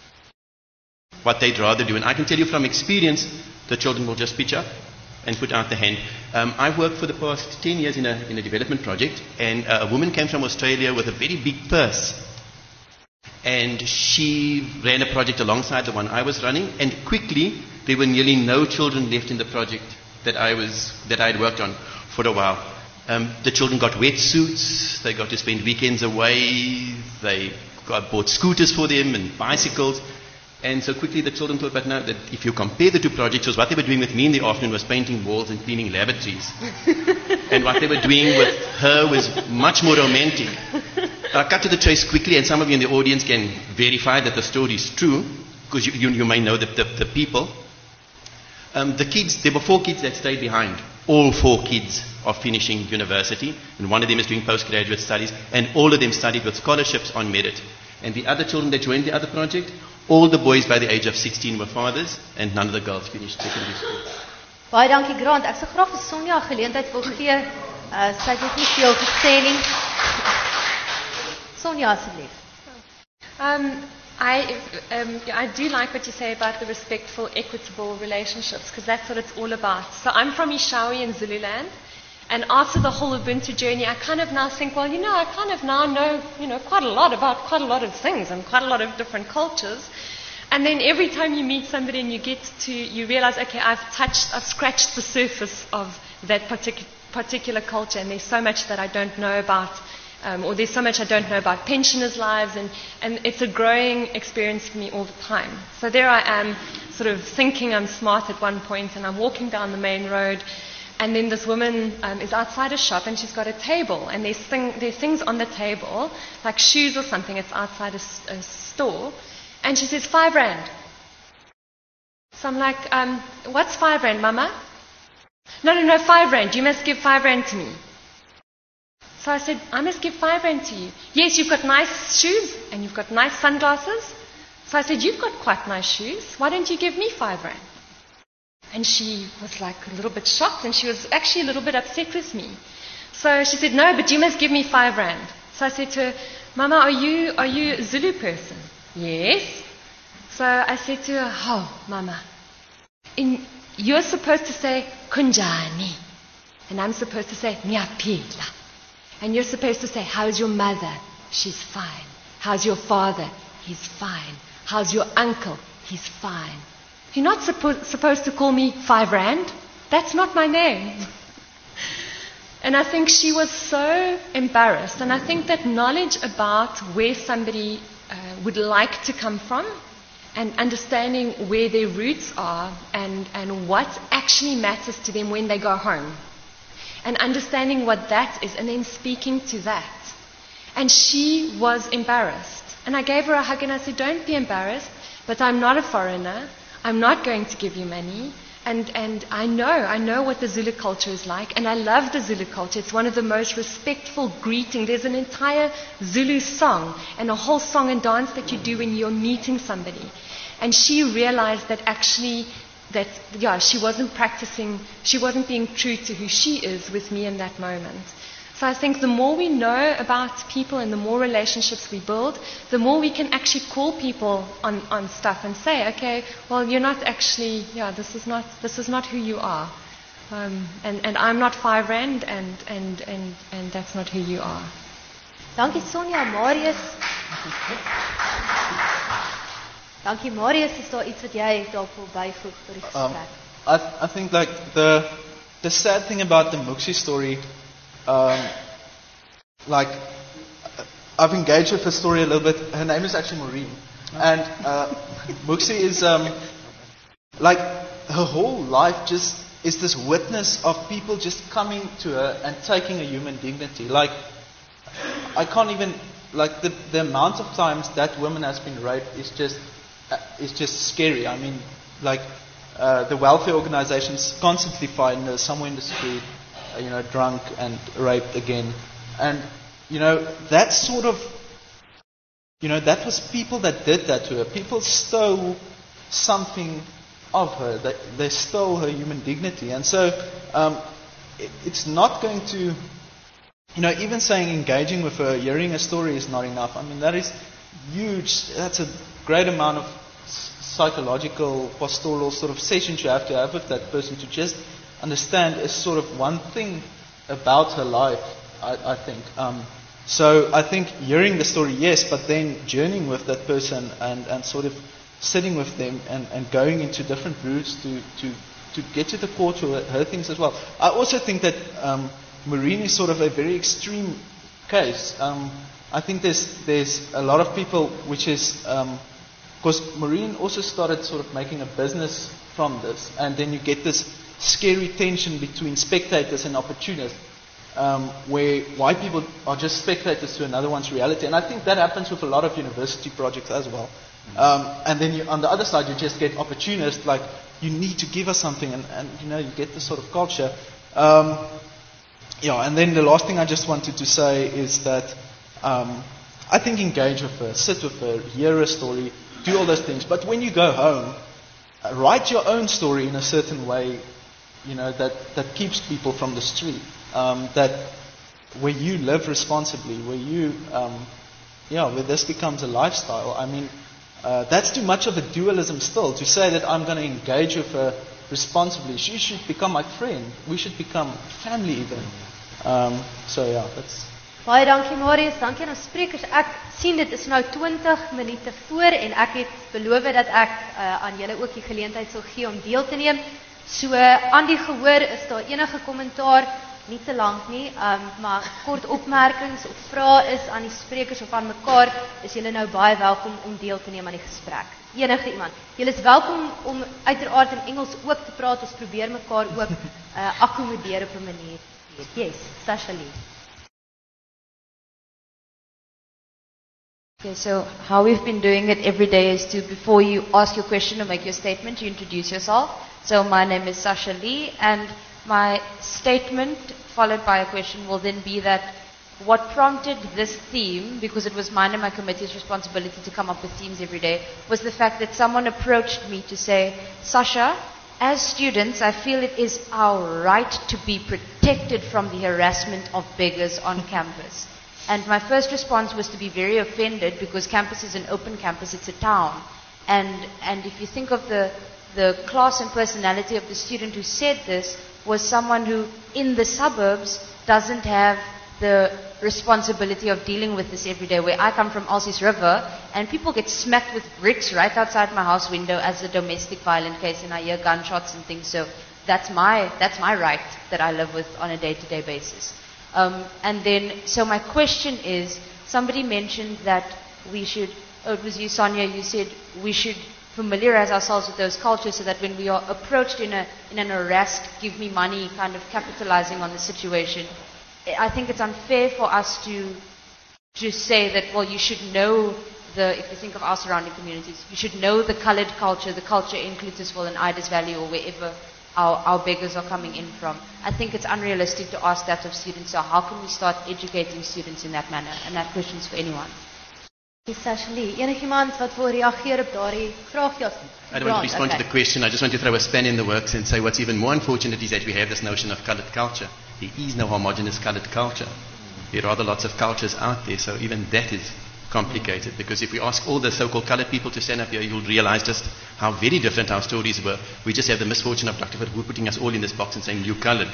what they'd rather do. And I can tell you from experience, the children will just pitch up and put out the hand. Um, I've worked for the past ten years in a, in a development project, and uh, a woman came from Australia with a very big purse. And she ran a project alongside the one I was running, and quickly there were nearly no children left in the project that I was that I had worked on for a while. Um, the children got wetsuits, they got to spend weekends away, they got bought scooters for them and bicycles. And so quickly the children thought, but now that if you compare the two projects, was what they were doing with me in the afternoon was painting walls and cleaning lavatories. And what they were doing with her was much more romantic. I'll cut to the chase quickly, and some of you in the audience can verify that the story is true, because you, you, you may know the, the, the people. Um, the kids, there were four kids that stayed behind. All four kids are finishing university, and one of them is doing postgraduate studies, and all of them studied with scholarships on merit. And the other children that joined the other project, all the boys by the age of sixteen were fathers, and none of the girls finished secondary school. Baie dankie Grant. Ek sou graag vir Sonja 'n geleentheid wil gee. Uh, sy het net nie veel gesê nie. Sonja asseblief. Um, I, um, I do like what you say about the respectful, equitable relationships, because that's what it's all about. So I'm from Ishawi in Zululand, and after the whole Ubuntu journey, I kind of now think, well, you know, I kind of now know, you know, quite a lot about quite a lot of things and quite a lot of different cultures. And then every time you meet somebody and you get to, you realize, okay, I've touched, I've scratched the surface of that partic- particular culture, and there's so much that I don't know about. Um, or there's so much I don't know about pensioners' lives, and, and it's a growing experience for me all the time. So there I am, sort of thinking I'm smart at one point, and I'm walking down the main road, and then this woman um, is outside a shop, and she's got a table, and there's, thing, there's things on the table, like shoes or something. It's outside a, a store, and she says, five rand. So I'm like, um, what's five rand, Mama? No, no, no, five rand. You must give five rand to me. So I said, I must give five rand to you. Yes, you've got nice shoes and you've got nice sunglasses. So I said, you've got quite nice shoes. Why don't you give me five rand? And she was like a little bit shocked, and she was actually a little bit upset with me. So she said, no, but you must give me five rand. So I said to her, Mama, are you, are you a Zulu person? Yes. So I said to her, oh, Mama, in, you're supposed to say kunjani, and I'm supposed to say ngiyaphila. And you're supposed to say, how's your mother? She's fine. How's your father? He's fine. How's your uncle? He's fine. You're not suppo- supposed to call me Five Rand. That's not my name. And I think she was so embarrassed. And I think that knowledge about where somebody uh, would like to come from and understanding where their roots are and, and what actually matters to them when they go home. And understanding what that is and then speaking to that. And she was embarrassed. And I gave her a hug and I said, don't be embarrassed, but I'm not a foreigner. I'm not going to give you money. And, and I know, I know what the Zulu culture is like, and I love the Zulu culture. It's one of the most respectful greetings. There's an entire Zulu song and a whole song and dance that you do when you're meeting somebody. And she realized that actually, that, yeah, she wasn't practicing, she wasn't being true to who she is with me in that moment. So I think the more we know about people and the more relationships we build, the more we can actually call people on, on stuff and say, okay, well, you're not actually, yeah, this is not, this is not who you are. Um, and, and I'm not five rand and, and, and, and that's not who you are. Dankie Sonja, Marius. Dankie Marius, is daar iets wat jy dalk wil byvoeg tot die gesprek? Um, I, I think like the, the sad thing about the Muxie story, Um, like, I've engaged with her story a little bit. Her name is actually Maureen. And uh, Muxie is, um, like, her whole life just is this witness of people just coming to her and taking a human dignity. Like, I can't even, like, the, the amount of times that woman has been raped is just, uh, is just scary. I mean, like, uh, the welfare organizations constantly find her somewhere in the street, you know, drunk and raped again. And, you know, that sort of, you know, that was people that did that to her. People stole something of her. They, they stole her human dignity. And so um, it, it's not going to, you know, even saying engaging with her, hearing a story is not enough. I mean, that is huge. That's a great amount of psychological, pastoral sort of sessions you have to have with that person to just understand is sort of one thing about her life, I, I think. Um, so I think hearing the story, yes, but then journeying with that person and, and sort of sitting with them and, and going into different routes to, to, to get to the core to her, her things as well. I also think that um, Maureen is sort of a very extreme case. Um, I think there's there's a lot of people which is, um, because Maureen also started sort of making a business from this, and then you get this scary tension between spectators and opportunists, um, where white people are just spectators to another one's reality. And I think that happens with a lot of university projects as well. Um, and then you, on the other side, you just get opportunists, like, you need to give us something, and, and you know, you get this sort of culture. Um, yeah, and then the last thing I just wanted to say is that um, I think engage with her, sit with her, hear her story, do all those things. But when you go home, uh, write your own story in a certain way, you know, that, that keeps people from the street, um, that where you live responsibly, where you, um, yeah, where this becomes a lifestyle. I mean, uh, that's too much of a dualism still, to say that I'm going to engage with her responsibly. She should become my friend. We should become family even. Um, so yeah, that's... Baie dankie Marius, dankie aan ons sprekers. Ek sien dit is nou twintig minute voor en ek het beloof dat ek uh, aan julle ook die geleentheid sal gee om deel te neem. So, aan die gehoor, is daar enige kommentaar, nie te lank nie, um, maar kort opmerkings of vrae is aan die sprekers of aan mekaar, is julle nou baie welkom om deel te neem aan die gesprek. Enige iemand. Julle is welkom om uiteraard in Engels ook te praat, ons probeer mekaar ook uh, akkommodeer op 'n manier. Yes, Sasha Lee. Okay, so how we've been doing it every day is to, before you ask your question or make your statement, you introduce yourself. So my name is Sasha Lee, and my statement followed by a question will then be that what prompted this theme, because it was mine and my committee's responsibility to come up with themes every day, was the fact that someone approached me to say, Sasha, as students, I feel it is our right to be protected from the harassment of beggars on campus. And my first response was to be very offended, because campus is an open campus, it's a town. And, and if you think of the, the class and personality of the student who said this, was someone who, in the suburbs, doesn't have the responsibility of dealing with this every day. Where I come from, Alsies River, and people get smacked with bricks right outside my house window as a domestic violent case, and I hear gunshots and things. So that's my, that's my right that I live with on a day-to-day basis. Um, and then, so my question is, somebody mentioned that we should, oh, it was you, Sonia, you said we should familiarize ourselves with those cultures so that when we are approached in a in an arrest, give me money, kind of capitalizing on the situation, I think it's unfair for us to just say that, well, you should know the, if you think of our surrounding communities, you should know the colored culture, the culture in Clutisville and Idas Valley or wherever our, our beggars are coming in from. I think it's unrealistic to ask that of students, so how can we start educating students in that manner? And that question is for anyone. Essentially, enigiemand wat wil reageer op daardie vraag? Ja, I don't want to respond okay. to the question. I just want to throw a span in the works and say what's even more unfortunate is that we have this notion of colored culture. There is no homogeneous colored culture. There are rather lots of cultures out there, so even that is complicated. Because if we ask all the so-called colored people to stand up here, you'll realize just how very different our stories were. We just have the misfortune of Doctor Verwoerd putting us all in this box and saying, you colored.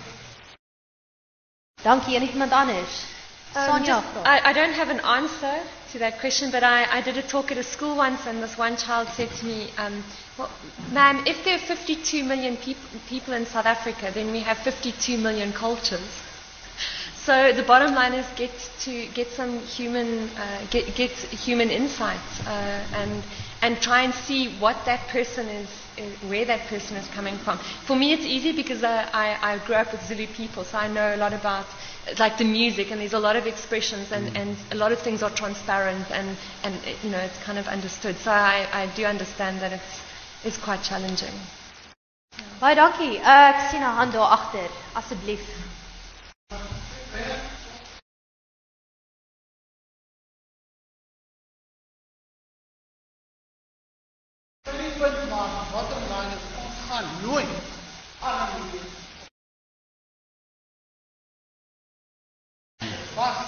Dankie, enigiemand anders? Um, just, I, I don't have an answer to that question, but I, I did a talk at a school once, and this one child said to me, um, well, ma'am, if there are fifty-two million peop- people in South Africa, then we have fifty-two million cultures. So the bottom line is get to get some human, uh, get, get human insight, uh, and and try and see what that person is, is, where that person is coming from. For me, it's easy because I, I, I grew up with Zulu people, so I know a lot about like the music, and there's a lot of expressions, and, and a lot of things are transparent, and, and you know, it's kind of understood. So I, I do understand that it's it's quite challenging. Baie dankie. Uh, ek sien 'n hand daar agter, asseblief. Bottom line is ons gaan nooit armoede was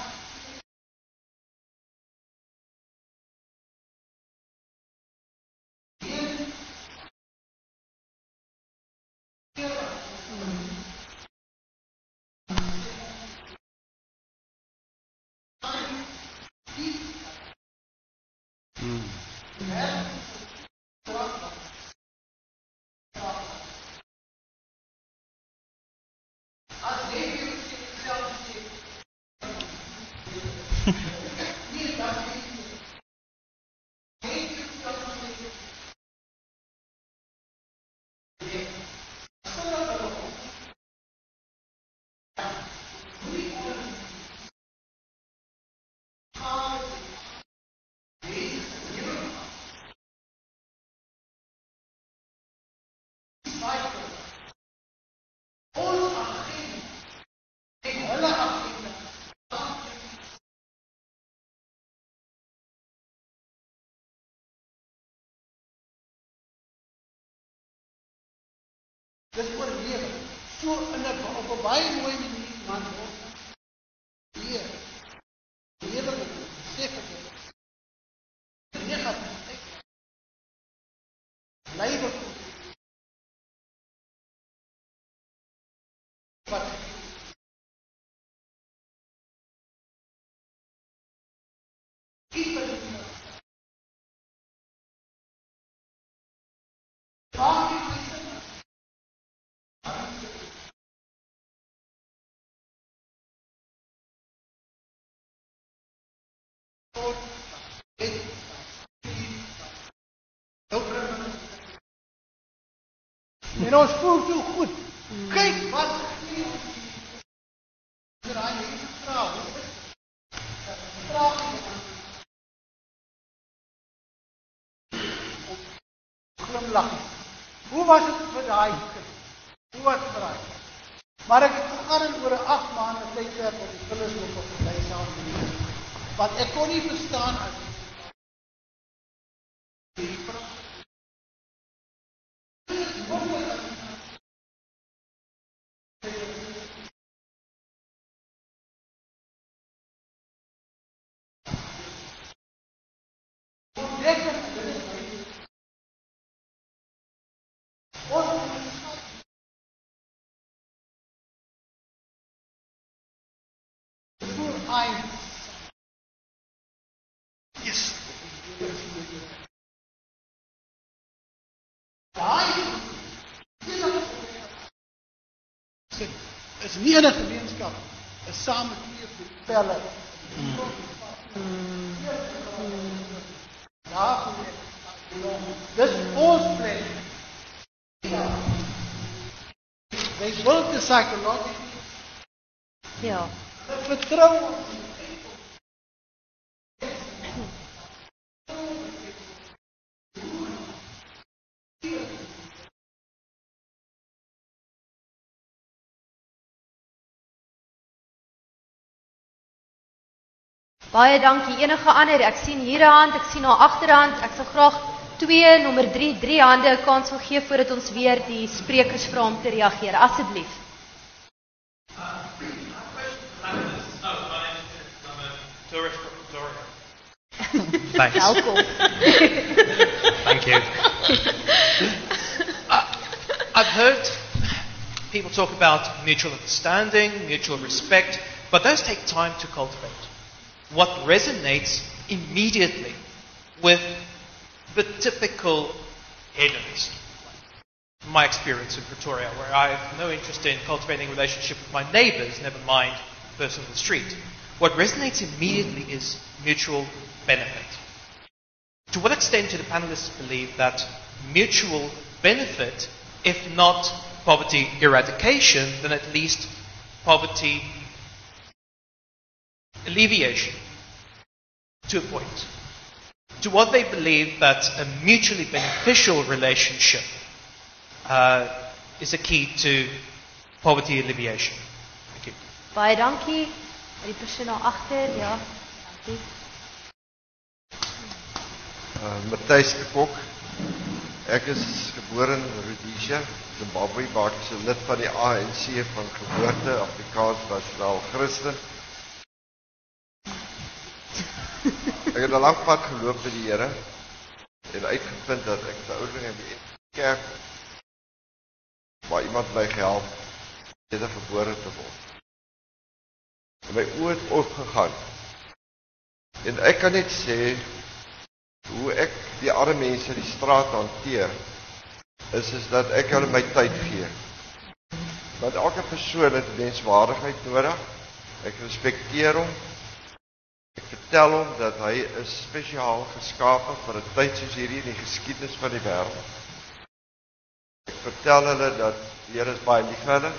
Dis oorlewe. So in 'n op 'n baie mooi manier man word. Hier. Lewe met seker. Negatief. Lewe. Wat iets En ons voel so goed. Kyk wat hier draai hier vrou. Vraag. Glimlag. Hoe was dit vir daai kind? Hoe was dit vir hy? Maar ek het gegaan oor 'n agt maande tydperk op die filosofie op die lys aan geneem. Wat ek kon nie verstaan as Yes. Is nie 'n gemeenskap, is saam met twee pelle. Mm. Mm. Daar kom ek. dis ons plek. They built the psychological. Ja. Hulle vertrou ons. Baie dankie. Enige ander? Ek sien hier 'n hand, ek sien haar agterhand. Ek sal graag twee, nommer drie, drie hande 'n kans wil gee voordat ons weer die sprekers vra om te reageer. Asseblief. Thanks. Welkom. Thank you. uh, I've heard people talk about mutual understanding, mutual respect, but those take time to cultivate. What resonates immediately with the typical hedonist, from my experience in Pretoria, where I have no interest in cultivating a relationship with my neighbours, never mind the person on the street. What resonates immediately is mutual benefit. To what extent do the panelists believe that mutual benefit, if not poverty eradication, then at least poverty alleviation, to a point? To what they believe that a mutually beneficial relationship uh, is a key to poverty alleviation. Thank you. Baie dankie. Die persoon daar agter, ja. Dankie. Uh, Matthys de Kok. Ek is gebore in Rhodesia, Zimbabwe, maar ek is 'n lid van die A N C van geboorte, Afrikaans Nasionaal Christen. Ek het 'n lang pad geloop by die Here en uitgevind dat ek te ouderling in die kerk waar iemand my gehelp het om gebore te word. En my oë het oopgegaan. En ek kan net sê hoe ek die arme mense in die straat hanteer is is dat ek hulle my tyd gee. Want elke persoon het menswaardigheid nodig. Ek respekteer hom. Ek vertel hom dat hy is spesiaal geskape vir 'n tyd soos hierdie in die geskiedenis van die wêreld. Ek vertel hulle dat die Here is baie lief vir hulle.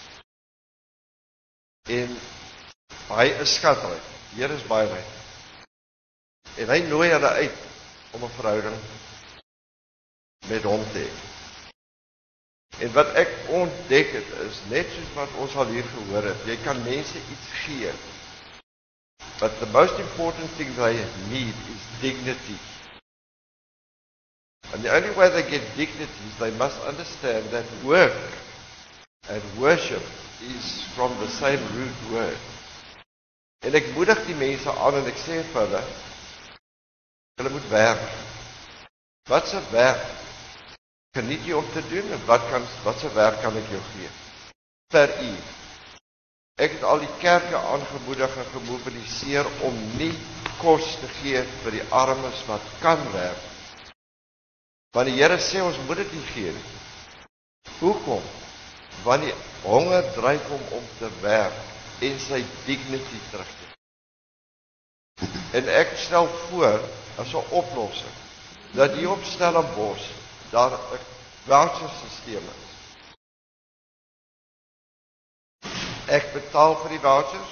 En hy is skatryk. Die Here is baie ryk. En hy nooi hulle uit om 'n verhouding met hom te hê. En wat ek ontdek het is net soos wat ons al hier gehoor het, jy kan mense iets gee. But the most important thing they need is dignity. And the only way they get dignity is they must understand that work and worship is from the same root word. En ek moedig die mense aan en ek sê vir hulle, hulle moet werk. Wat se werk geniet jy om te doen en wat kan wat se werk kan ek jou gee? Per uur. Ek het al die kerke aangemoedig en gemobiliseer om nie kos te gee vir die armes wat kan werk. Want die Here sê ons moet dit nie gee nie. Hoekom? Want die honger dryf hom om te werk en sy dignity terug te gee. En ek stel voor as 'n oplossing dat hier op Stellenbosch daar 'n voucherstelsel is. Ek betaal vir die vouchers.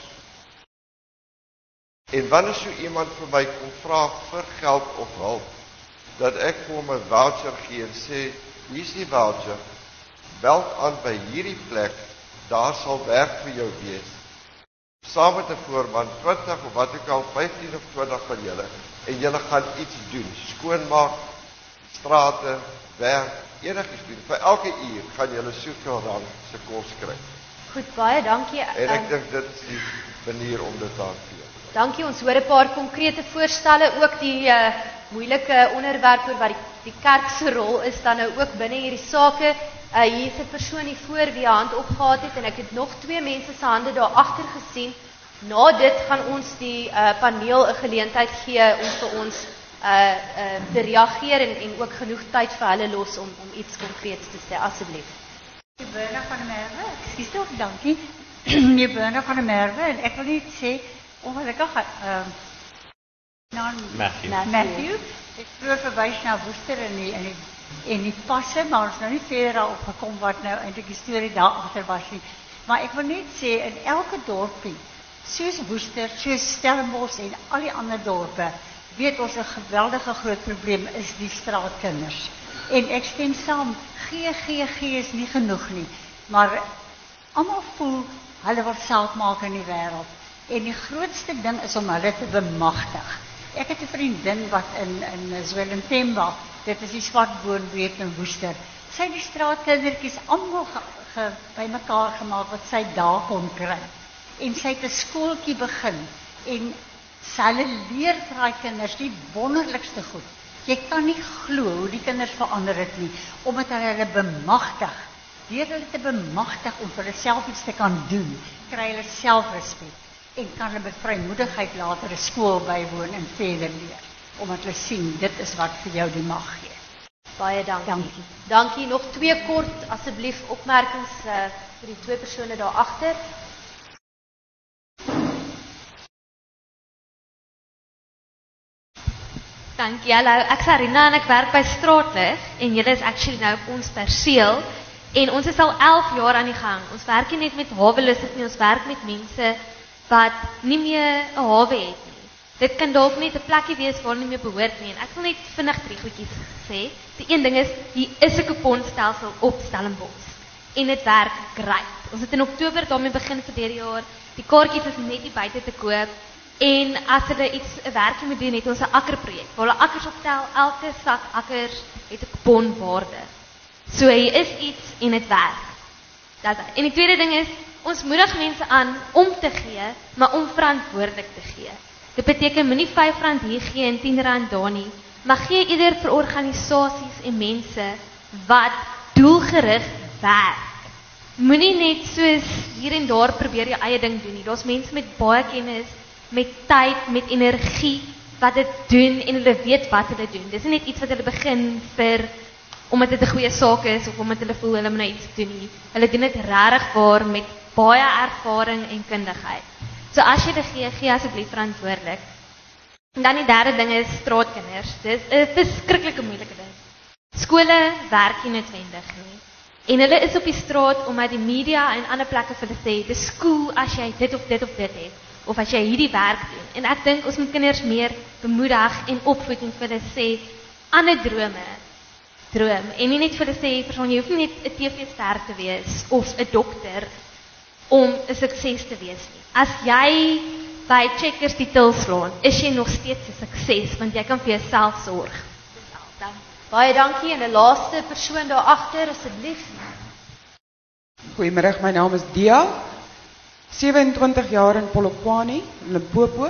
En wanneer so iemand vir my kom vra vir geld of hulp, dat ek vir hom 'n voucher gee en sê, hier is die voucher, bel aan by hierdie plek, daar sal werk vir jou wees. Saam met 'n voorman, twintig of wat ook al, vyftien of twintig van julle, en julle gaan iets doen, skoonmaak, strate, werk, enigiets doen. Vir elke uur gaan julle soveel rand se kos kry. Goed, baie dankie. En ek dink dit is die manier om dit te hanteer. Dankie, ons hoor 'n paar konkrete voorstelle, ook die uh, moeilike onderwerp oor wat die, die kerk se rol is dan nou ook binne hierdie sake. Uh, hier is 'n persoon hier voor wie 'n hand opgehaal het en ek het nog twee mense se hande daar agter gesien. Na dit gaan ons die uh, paneel 'n geleentheid gee om vir ons uh, uh, te reageer en, en ook genoeg tyd vir hulle los om, om iets konkreets te sê, asseblief. Die Burner van der Merwe, ekskuus tog, dankie. Die Burner van der Merwe, en ek wil net sê, ongelukkig, uh, naam Matthew. Matthew, Ek vroeër verwys na Woester en die, en die, en die passe, maar ons nou nie verder daarop gekom wat nou eintlik die storie daar agter was nie. Maar ek wil net sê, in elke dorpie, soos Woester, soos Stellenbosch en al die ander dorpe, weet ons 'n geweldige groot probleem is die straatkinders. En ek stem saam, gee, gee, gee is nie genoeg nie. Maar almal voel hulle wil saak maak in die wêreld. En die grootste ding is om hulle te bemagtig. Ek het 'n vriendin wat in in Zwelintemba, dit is die Swartboon weet in Woester. Sy het die straatkindertjies almal ge, ge, bymekaar gemaak wat sy daar kon kry. En sy het 'n skooltjie begin en hulle leer daai kinders die wonderlikste goed. Jy kan nie glo hoe die kinders verander het nie, omdat hulle hulle bemagtig. Deur hulle te bemagtig om vir hulle self iets te kan doen, kry hulle selfrespek en kan hulle met vrymoedigheid later 'n skool bywoon en verder leer, omdat hulle sien dit is wat vir jou die mag gee. Baie dankie. Dankie. Dankie. Nog twee kort asseblief opmerkings uh, vir die twee persone daar agter. Dankie. Hallo, ek is Arina en ek werk by Straatlig en julle is actually nou op ons perseel en ons is al elf jaar aan die gang. Ons werk nie net met hawelooses nie, ons werk met mense wat nie meer 'n hawe het nie. Dit kan dalk net 'n plekkie wees waar nie meer behoort nie en ek wil net vinnig drie goedjies sê. Die een ding is, hier is 'n kuponstelsel op Stellenbosch en dit werk great. Ons het in Oktober daarmee begin vir hierdie jaar. Die kaartjies is net nie buite te koop. En as hulle iets 'n werkie moet doen, het ons 'n akkerprojek. Waar hulle akkers optel, elke sak akkers het 'n kuponwaarde. So hier is iets en dit werk. Dat en die tweede ding is, ons moedig mense aan om te gee, maar om verantwoordelik te gee. Dit beteken moenie vyf rand hier gee en tien rand daar nie, maar gee eerder vir organisasies en mense wat doelgerig werk. Moenie net soos hier en daar probeer jou eie ding doen nie. Daar's mense met baie kennis, met tyd, met energie wat dit doen en hulle weet wat hulle doen. Dis nie net iets wat hulle begin vir omdat dit 'n goeie saak is of omdat hulle voel hulle moet nou iets doen nie. Hulle doen dit regtig waar met baie ervaring en kundigheid. So as jy dit gee, gee asseblief verantwoordelik. En dan die derde ding is straatkinders. Dis 'n verskriklike moeilike ding. Skole werk nie noodwendig nie. En hulle is op die straat omdat die media en ander plekke vir hulle sê, dis cool as jy dit of dit of dit het. Of as jy hierdie werk doen. En ek dink ons moet kinders meer bemoedig en opvoed en vir hulle sê, ander drome, droom. En nie net vir hulle sê, persoon, jy hoef nie net 'n T V-ster te wees, of 'n dokter, om 'n sukses te wees nie. As jy by Checkers die til slaan, is jy nog steeds 'n sukses, want jy kan vir jouself sorg. Baie dankie en 'n laaste persoon daar agter asseblief. Goeiemiddag, my naam is Dia. sewe-en-twintig jaar in Polokwane, Limpopo.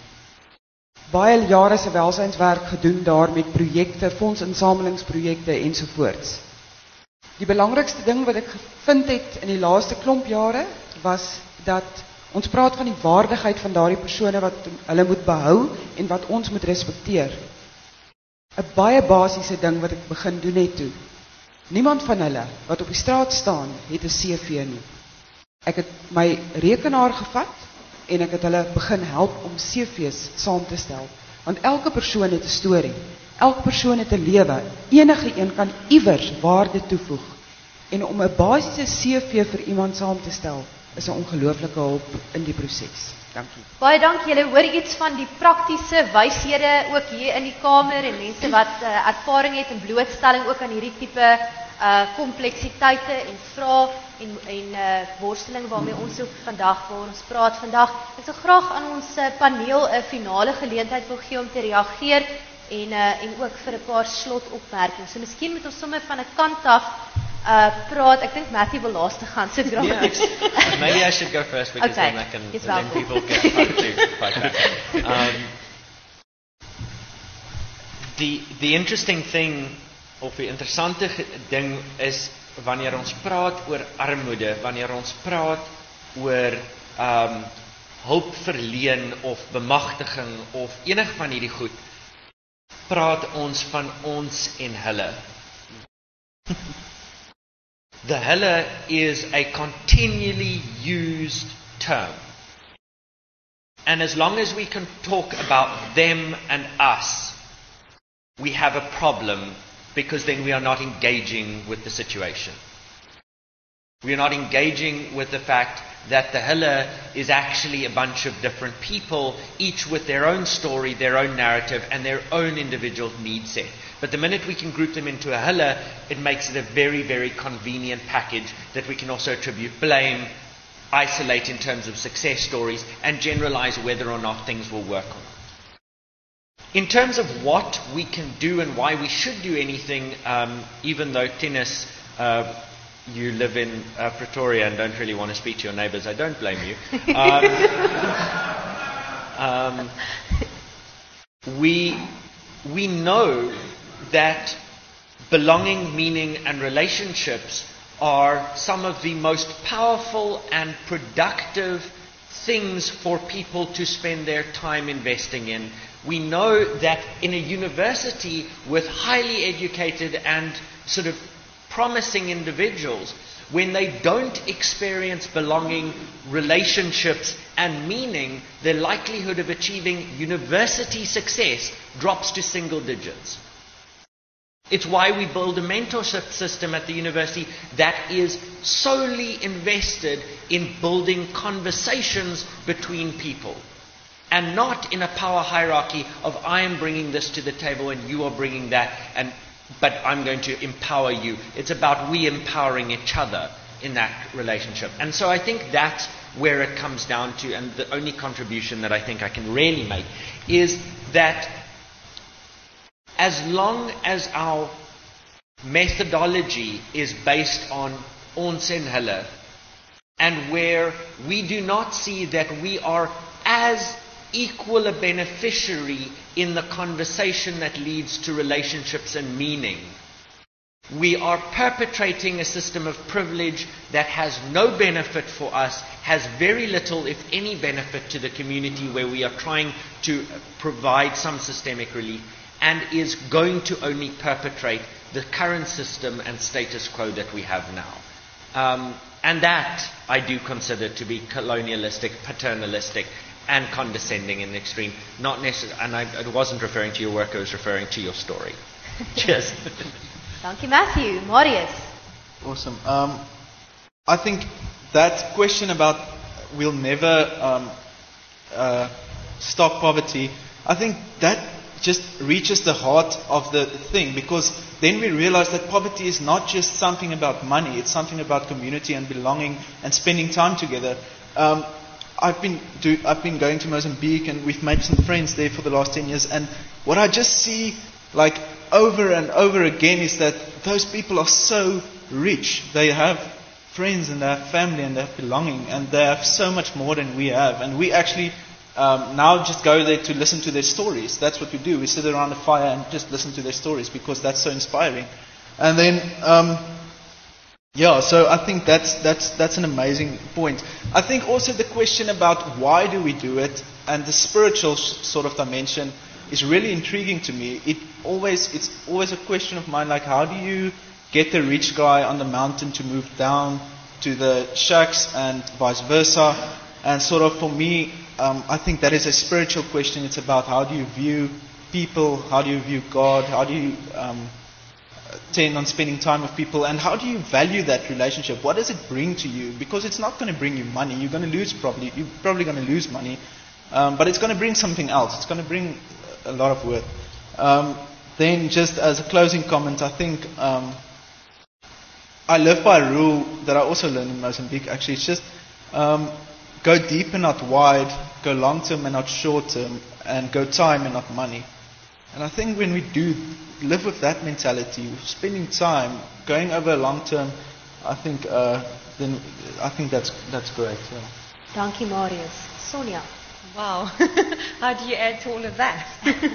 Baie jare se welsynswerk gedoen daar met projekte, fondsinsamelingsprojekte ensovoorts. Die belangrikste ding wat ek gevind het in die laaste klomp jare was dat ons praat van die waardigheid van daardie persone wat hulle moet behou en wat ons moet respekteer. 'n Baie basiese ding wat ek begin doen het toe. Niemand van hulle wat op die straat staan, het 'n C V nie. Ek het my rekenaar gevat en ek het hulle begin help om C V's saam te stel. Want elke persoon het 'n storie. Elke persoon het 'n lewe. Enige een kan iewers waarde toevoeg. En om 'n basiese C V vir iemand saam te stel, is 'n ongelooflike hulp in die proses. Dankie. Baie dankie. Julle hoor iets van die praktiese wyshede ook hier in die kamer en mense wat uh, ervaring het in blootstelling ook aan hierdie tipe uh kompleksiteite en vrae en en uh worsteling waarmee ons ook vandag waar ons praat vandag. Ek sou graag aan ons uh, paneel 'n finale geleentheid wil gee om te reageer en uh en ook vir 'n paar slotopmerkings. So miskien moet ons sommer van 'n kant af uh praat. Ek dink Matthew wil laaste gaan. So graag. Yeah, maybe I should go first because okay. then I can Yes, then people get back to fight back. Um, the the interesting thing of die interessante ding is wanneer ons praat oor armoede, wanneer ons praat oor um hulp verleen of bemagtiging of enig van hierdie goed, praat ons van ons en hulle. The hulle is a continually used term. And as long as we can talk about them and us, we have a problem, because then we are not engaging with the situation. We are not engaging with the fact that the Hulle is actually a bunch of different people, each with their own story, their own narrative, and their own individual need set. But the minute we can group them into a Hulle, it makes it a very, very convenient package that we can also attribute blame, isolate in terms of success stories, and generalize whether or not things will work or not. In terms of what we can do and why we should do anything, um, even though Tinus, uh, you live in uh, Pretoria and don't really want to speak to your neighbours, I don't blame you. Um, um, we, we know that belonging, meaning, and relationships are some of the most powerful and productive things for people to spend their time investing in. We know that in a university with highly educated and sort of promising individuals, when they don't experience belonging, relationships, and meaning, their likelihood of achieving university success drops to single digits. It's why we build a mentorship system at the university that is solely invested in building conversations between people, and not in a power hierarchy of I am bringing this to the table and you are bringing that, and but I'm going to empower you. It's about we empowering each other in that relationship. And so I think that's where it comes down to, and the only contribution that I think I can really make is that as long as our methodology is based on ons en hulle, and where we do not see that we are as equal a beneficiary in the conversation that leads to relationships and meaning, we are perpetrating a system of privilege that has no benefit for us, has very little, if any, benefit to the community where we are trying to provide some systemic relief, and is going to only perpetrate the current system and status quo that we have now. Um, and that I do consider to be colonialistic, paternalistic, and condescending in the extreme. Not necessarily, and I, I wasn't referring to your work, I was referring to your story. Cheers. Dankie Matthew. Marius. Awesome. Um, I think that question about we'll never um, uh, stop poverty, I think that just reaches the heart of the thing, because then we realize that poverty is not just something about money, it's something about community and belonging and spending time together. Um, I've been do, I've been going to Mozambique, and we've made some friends there for the last ten years, and what I just see like over and over again is that those people are so rich. They have friends and they have family and they have belonging, and they have so much more than we have, and we actually um, now just go there to listen to their stories. That's what we do. We sit around a fire and just listen to their stories because that's so inspiring. And then um, Yeah, so I think that's that's that's an amazing point. I think also the question about why do we do it, and the spiritual sh- sort of dimension is really intriguing to me. It always it's always a question of mine, like how do you get the rich guy on the mountain to move down to the shacks and vice versa? And sort of for me, um, I think that is a spiritual question. It's about how do you view people, how do you view God, how do you um, tend on spending time with people, and how do you value that relationship? What does it bring to you? Because it's not going to bring you money. You're going to lose probably. You're probably going to lose money, um, but it's going to bring something else. It's going to bring a lot of worth. Um, then, just as a closing comment, I think um, I live by a rule that I also learned in Mozambique. Actually, it's just um, go deep and not wide, go long term and not short term, and go time and not money. And I think when we do live with that mentality, spending time, going over a long term, I think uh, then I think that's that's great. Yeah. Dankie Marius. Sonia. Wow. How do you add to all of that?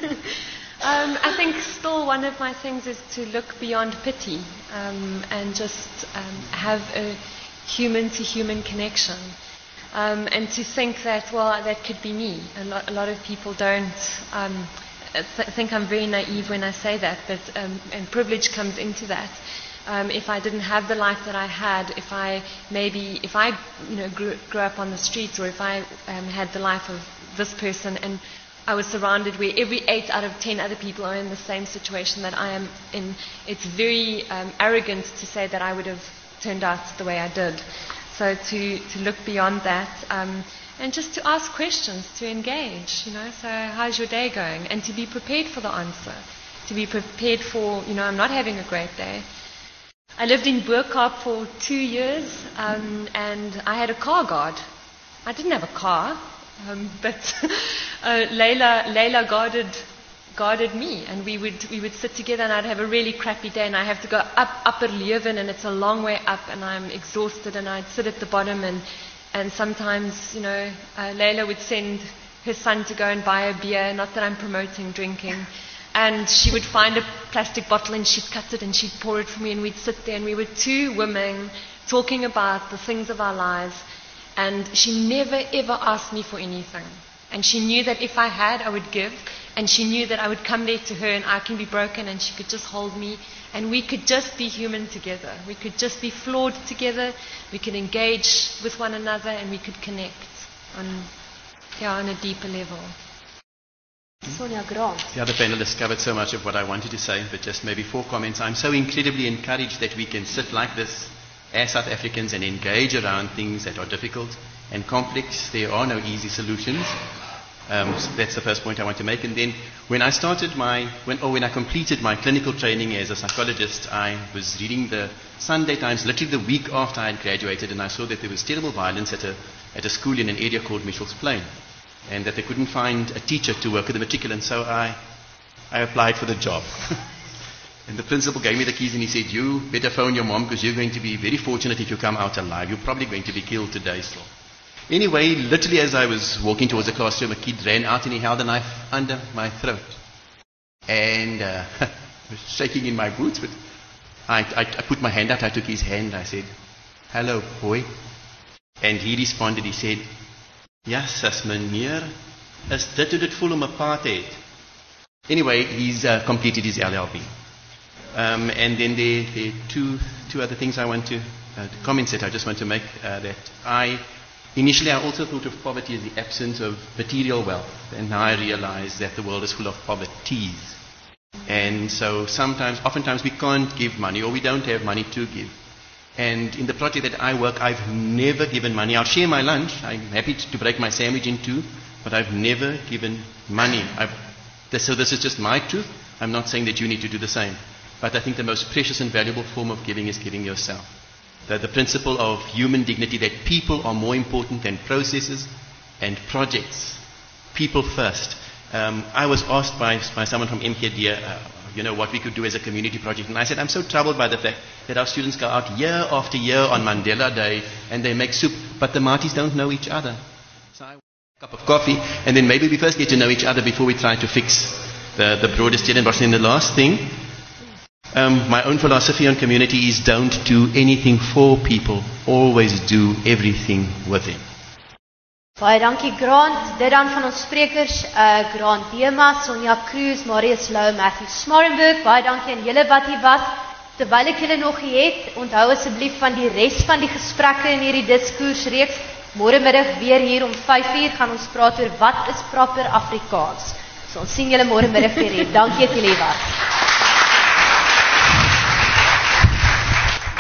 um, I think still one of my things is to look beyond pity um, and just um, have a human-to-human connection. Um, and to think that, well, that could be me. A lot, a lot of people don't um, th- think I'm very naive when I say that, but um, and privilege comes into that. Um, if I didn't have the life that I had, if I maybe, if I, you know, grew, grew up on the streets, or if I um, had the life of this person, and I was surrounded where every eight out of ten other people are in the same situation that I am in. It's very um, arrogant to say that I would have turned out the way I did. So to, to look beyond that, um, and just to ask questions, to engage, you know, so how's your day going? And to be prepared for the answer, to be prepared for, you know, I'm not having a great day. I lived in Boerkaap for two years, um, and I had a car guard. I didn't have a car, um, but uh, Layla, Layla guarded, guarded me, and we would, we would sit together, and I'd have a really crappy day, and I have to go up Upper Leuven, and it's a long way up, and I'm exhausted, and I'd sit at the bottom, and, and sometimes, you know, uh, Layla would send her son to go and buy a beer, not that I'm promoting drinking, and she would find a plastic bottle, and she'd cut it, and she'd pour it for me, and we'd sit there, and we were two women talking about the things of our lives, and she never ever asked me for anything, and she knew that if I had, I would give, and she knew that I would come there to her, and I can be broken, and she could just hold me, and we could just be human together. We could just be flawed together. We could engage with one another, and we could connect on, yeah, on a deeper level. Sonia Grant. The other panelists covered so much of what I wanted to say, but just maybe four comments. I'm so incredibly encouraged that we can sit like this as South Africans and engage around things that are difficult and complex. There are no easy solutions. Um, so that's the first point I want to make. And then when I started my, when, or when I completed my clinical training as a psychologist, I was reading the Sunday Times literally the week after I had graduated, and I saw that there was terrible violence at a, at a school in an area called Mitchell's Plain, and that they couldn't find a teacher to work with the matriculant, so I, I applied for the job. And the principal gave me the keys and he said, you better phone your mom because you're going to be very fortunate if you come out alive. You're probably going to be killed today still. Anyway, literally as I was walking towards the classroom, a kid ran out and he held a knife under my throat. And uh, I was shaking in my boots, but I, I, I put my hand out, I took his hand, I said, hello, boy. And he responded, he said, ja, sis meneer, is dit hoe dit voel om 'n apartheid? Anyway, he's uh, completed his L L B. Um, and then there, there are two, two other things I want to, uh, comments that I just want to make, uh, that I, initially I also thought of poverty as the absence of material wealth, and now I realize that the world is full of poverties. And so sometimes, oftentimes we can't give money, or we don't have money to give. And in the project that I work, I've never given money. I'll share my lunch. I'm happy to break my sandwich in two, but I've never given money. I've, this, so this is just my truth. I'm not saying that you need to do the same. But I think the most precious and valuable form of giving is giving yourself. The, the principle of human dignity, that people are more important than processes and projects. People first. Um, I was asked by, by someone from M K D, uh, you know, what we could do as a community project. And I said, I'm so troubled by the fact that our students go out year after year on Mandela Day and they make soup, but the Matis don't know each other. So I want a cup of coffee, and then maybe we first get to know each other before we try to fix the, the broader Stellenbosch. And the last thing, um, my own philosophy on community is don't do anything for people, always do everything with them. Baie dankie Grant. Dit dan van ons sprekers, uh, Grant Demas, Sonja Cruz, Marius Lou, Matthew Smarenburg. Baie dankie aan julle wat hier was. Terwyl ek julle nog hier het, onthou asseblief van die res van die gesprekke in hierdie diskoersreeks. Môremiddag weer hier om vyf uur gaan ons praat oor wat is proper Afrikaans. So ons sien julle môremiddag weer hier. Dankie dat julle hier was.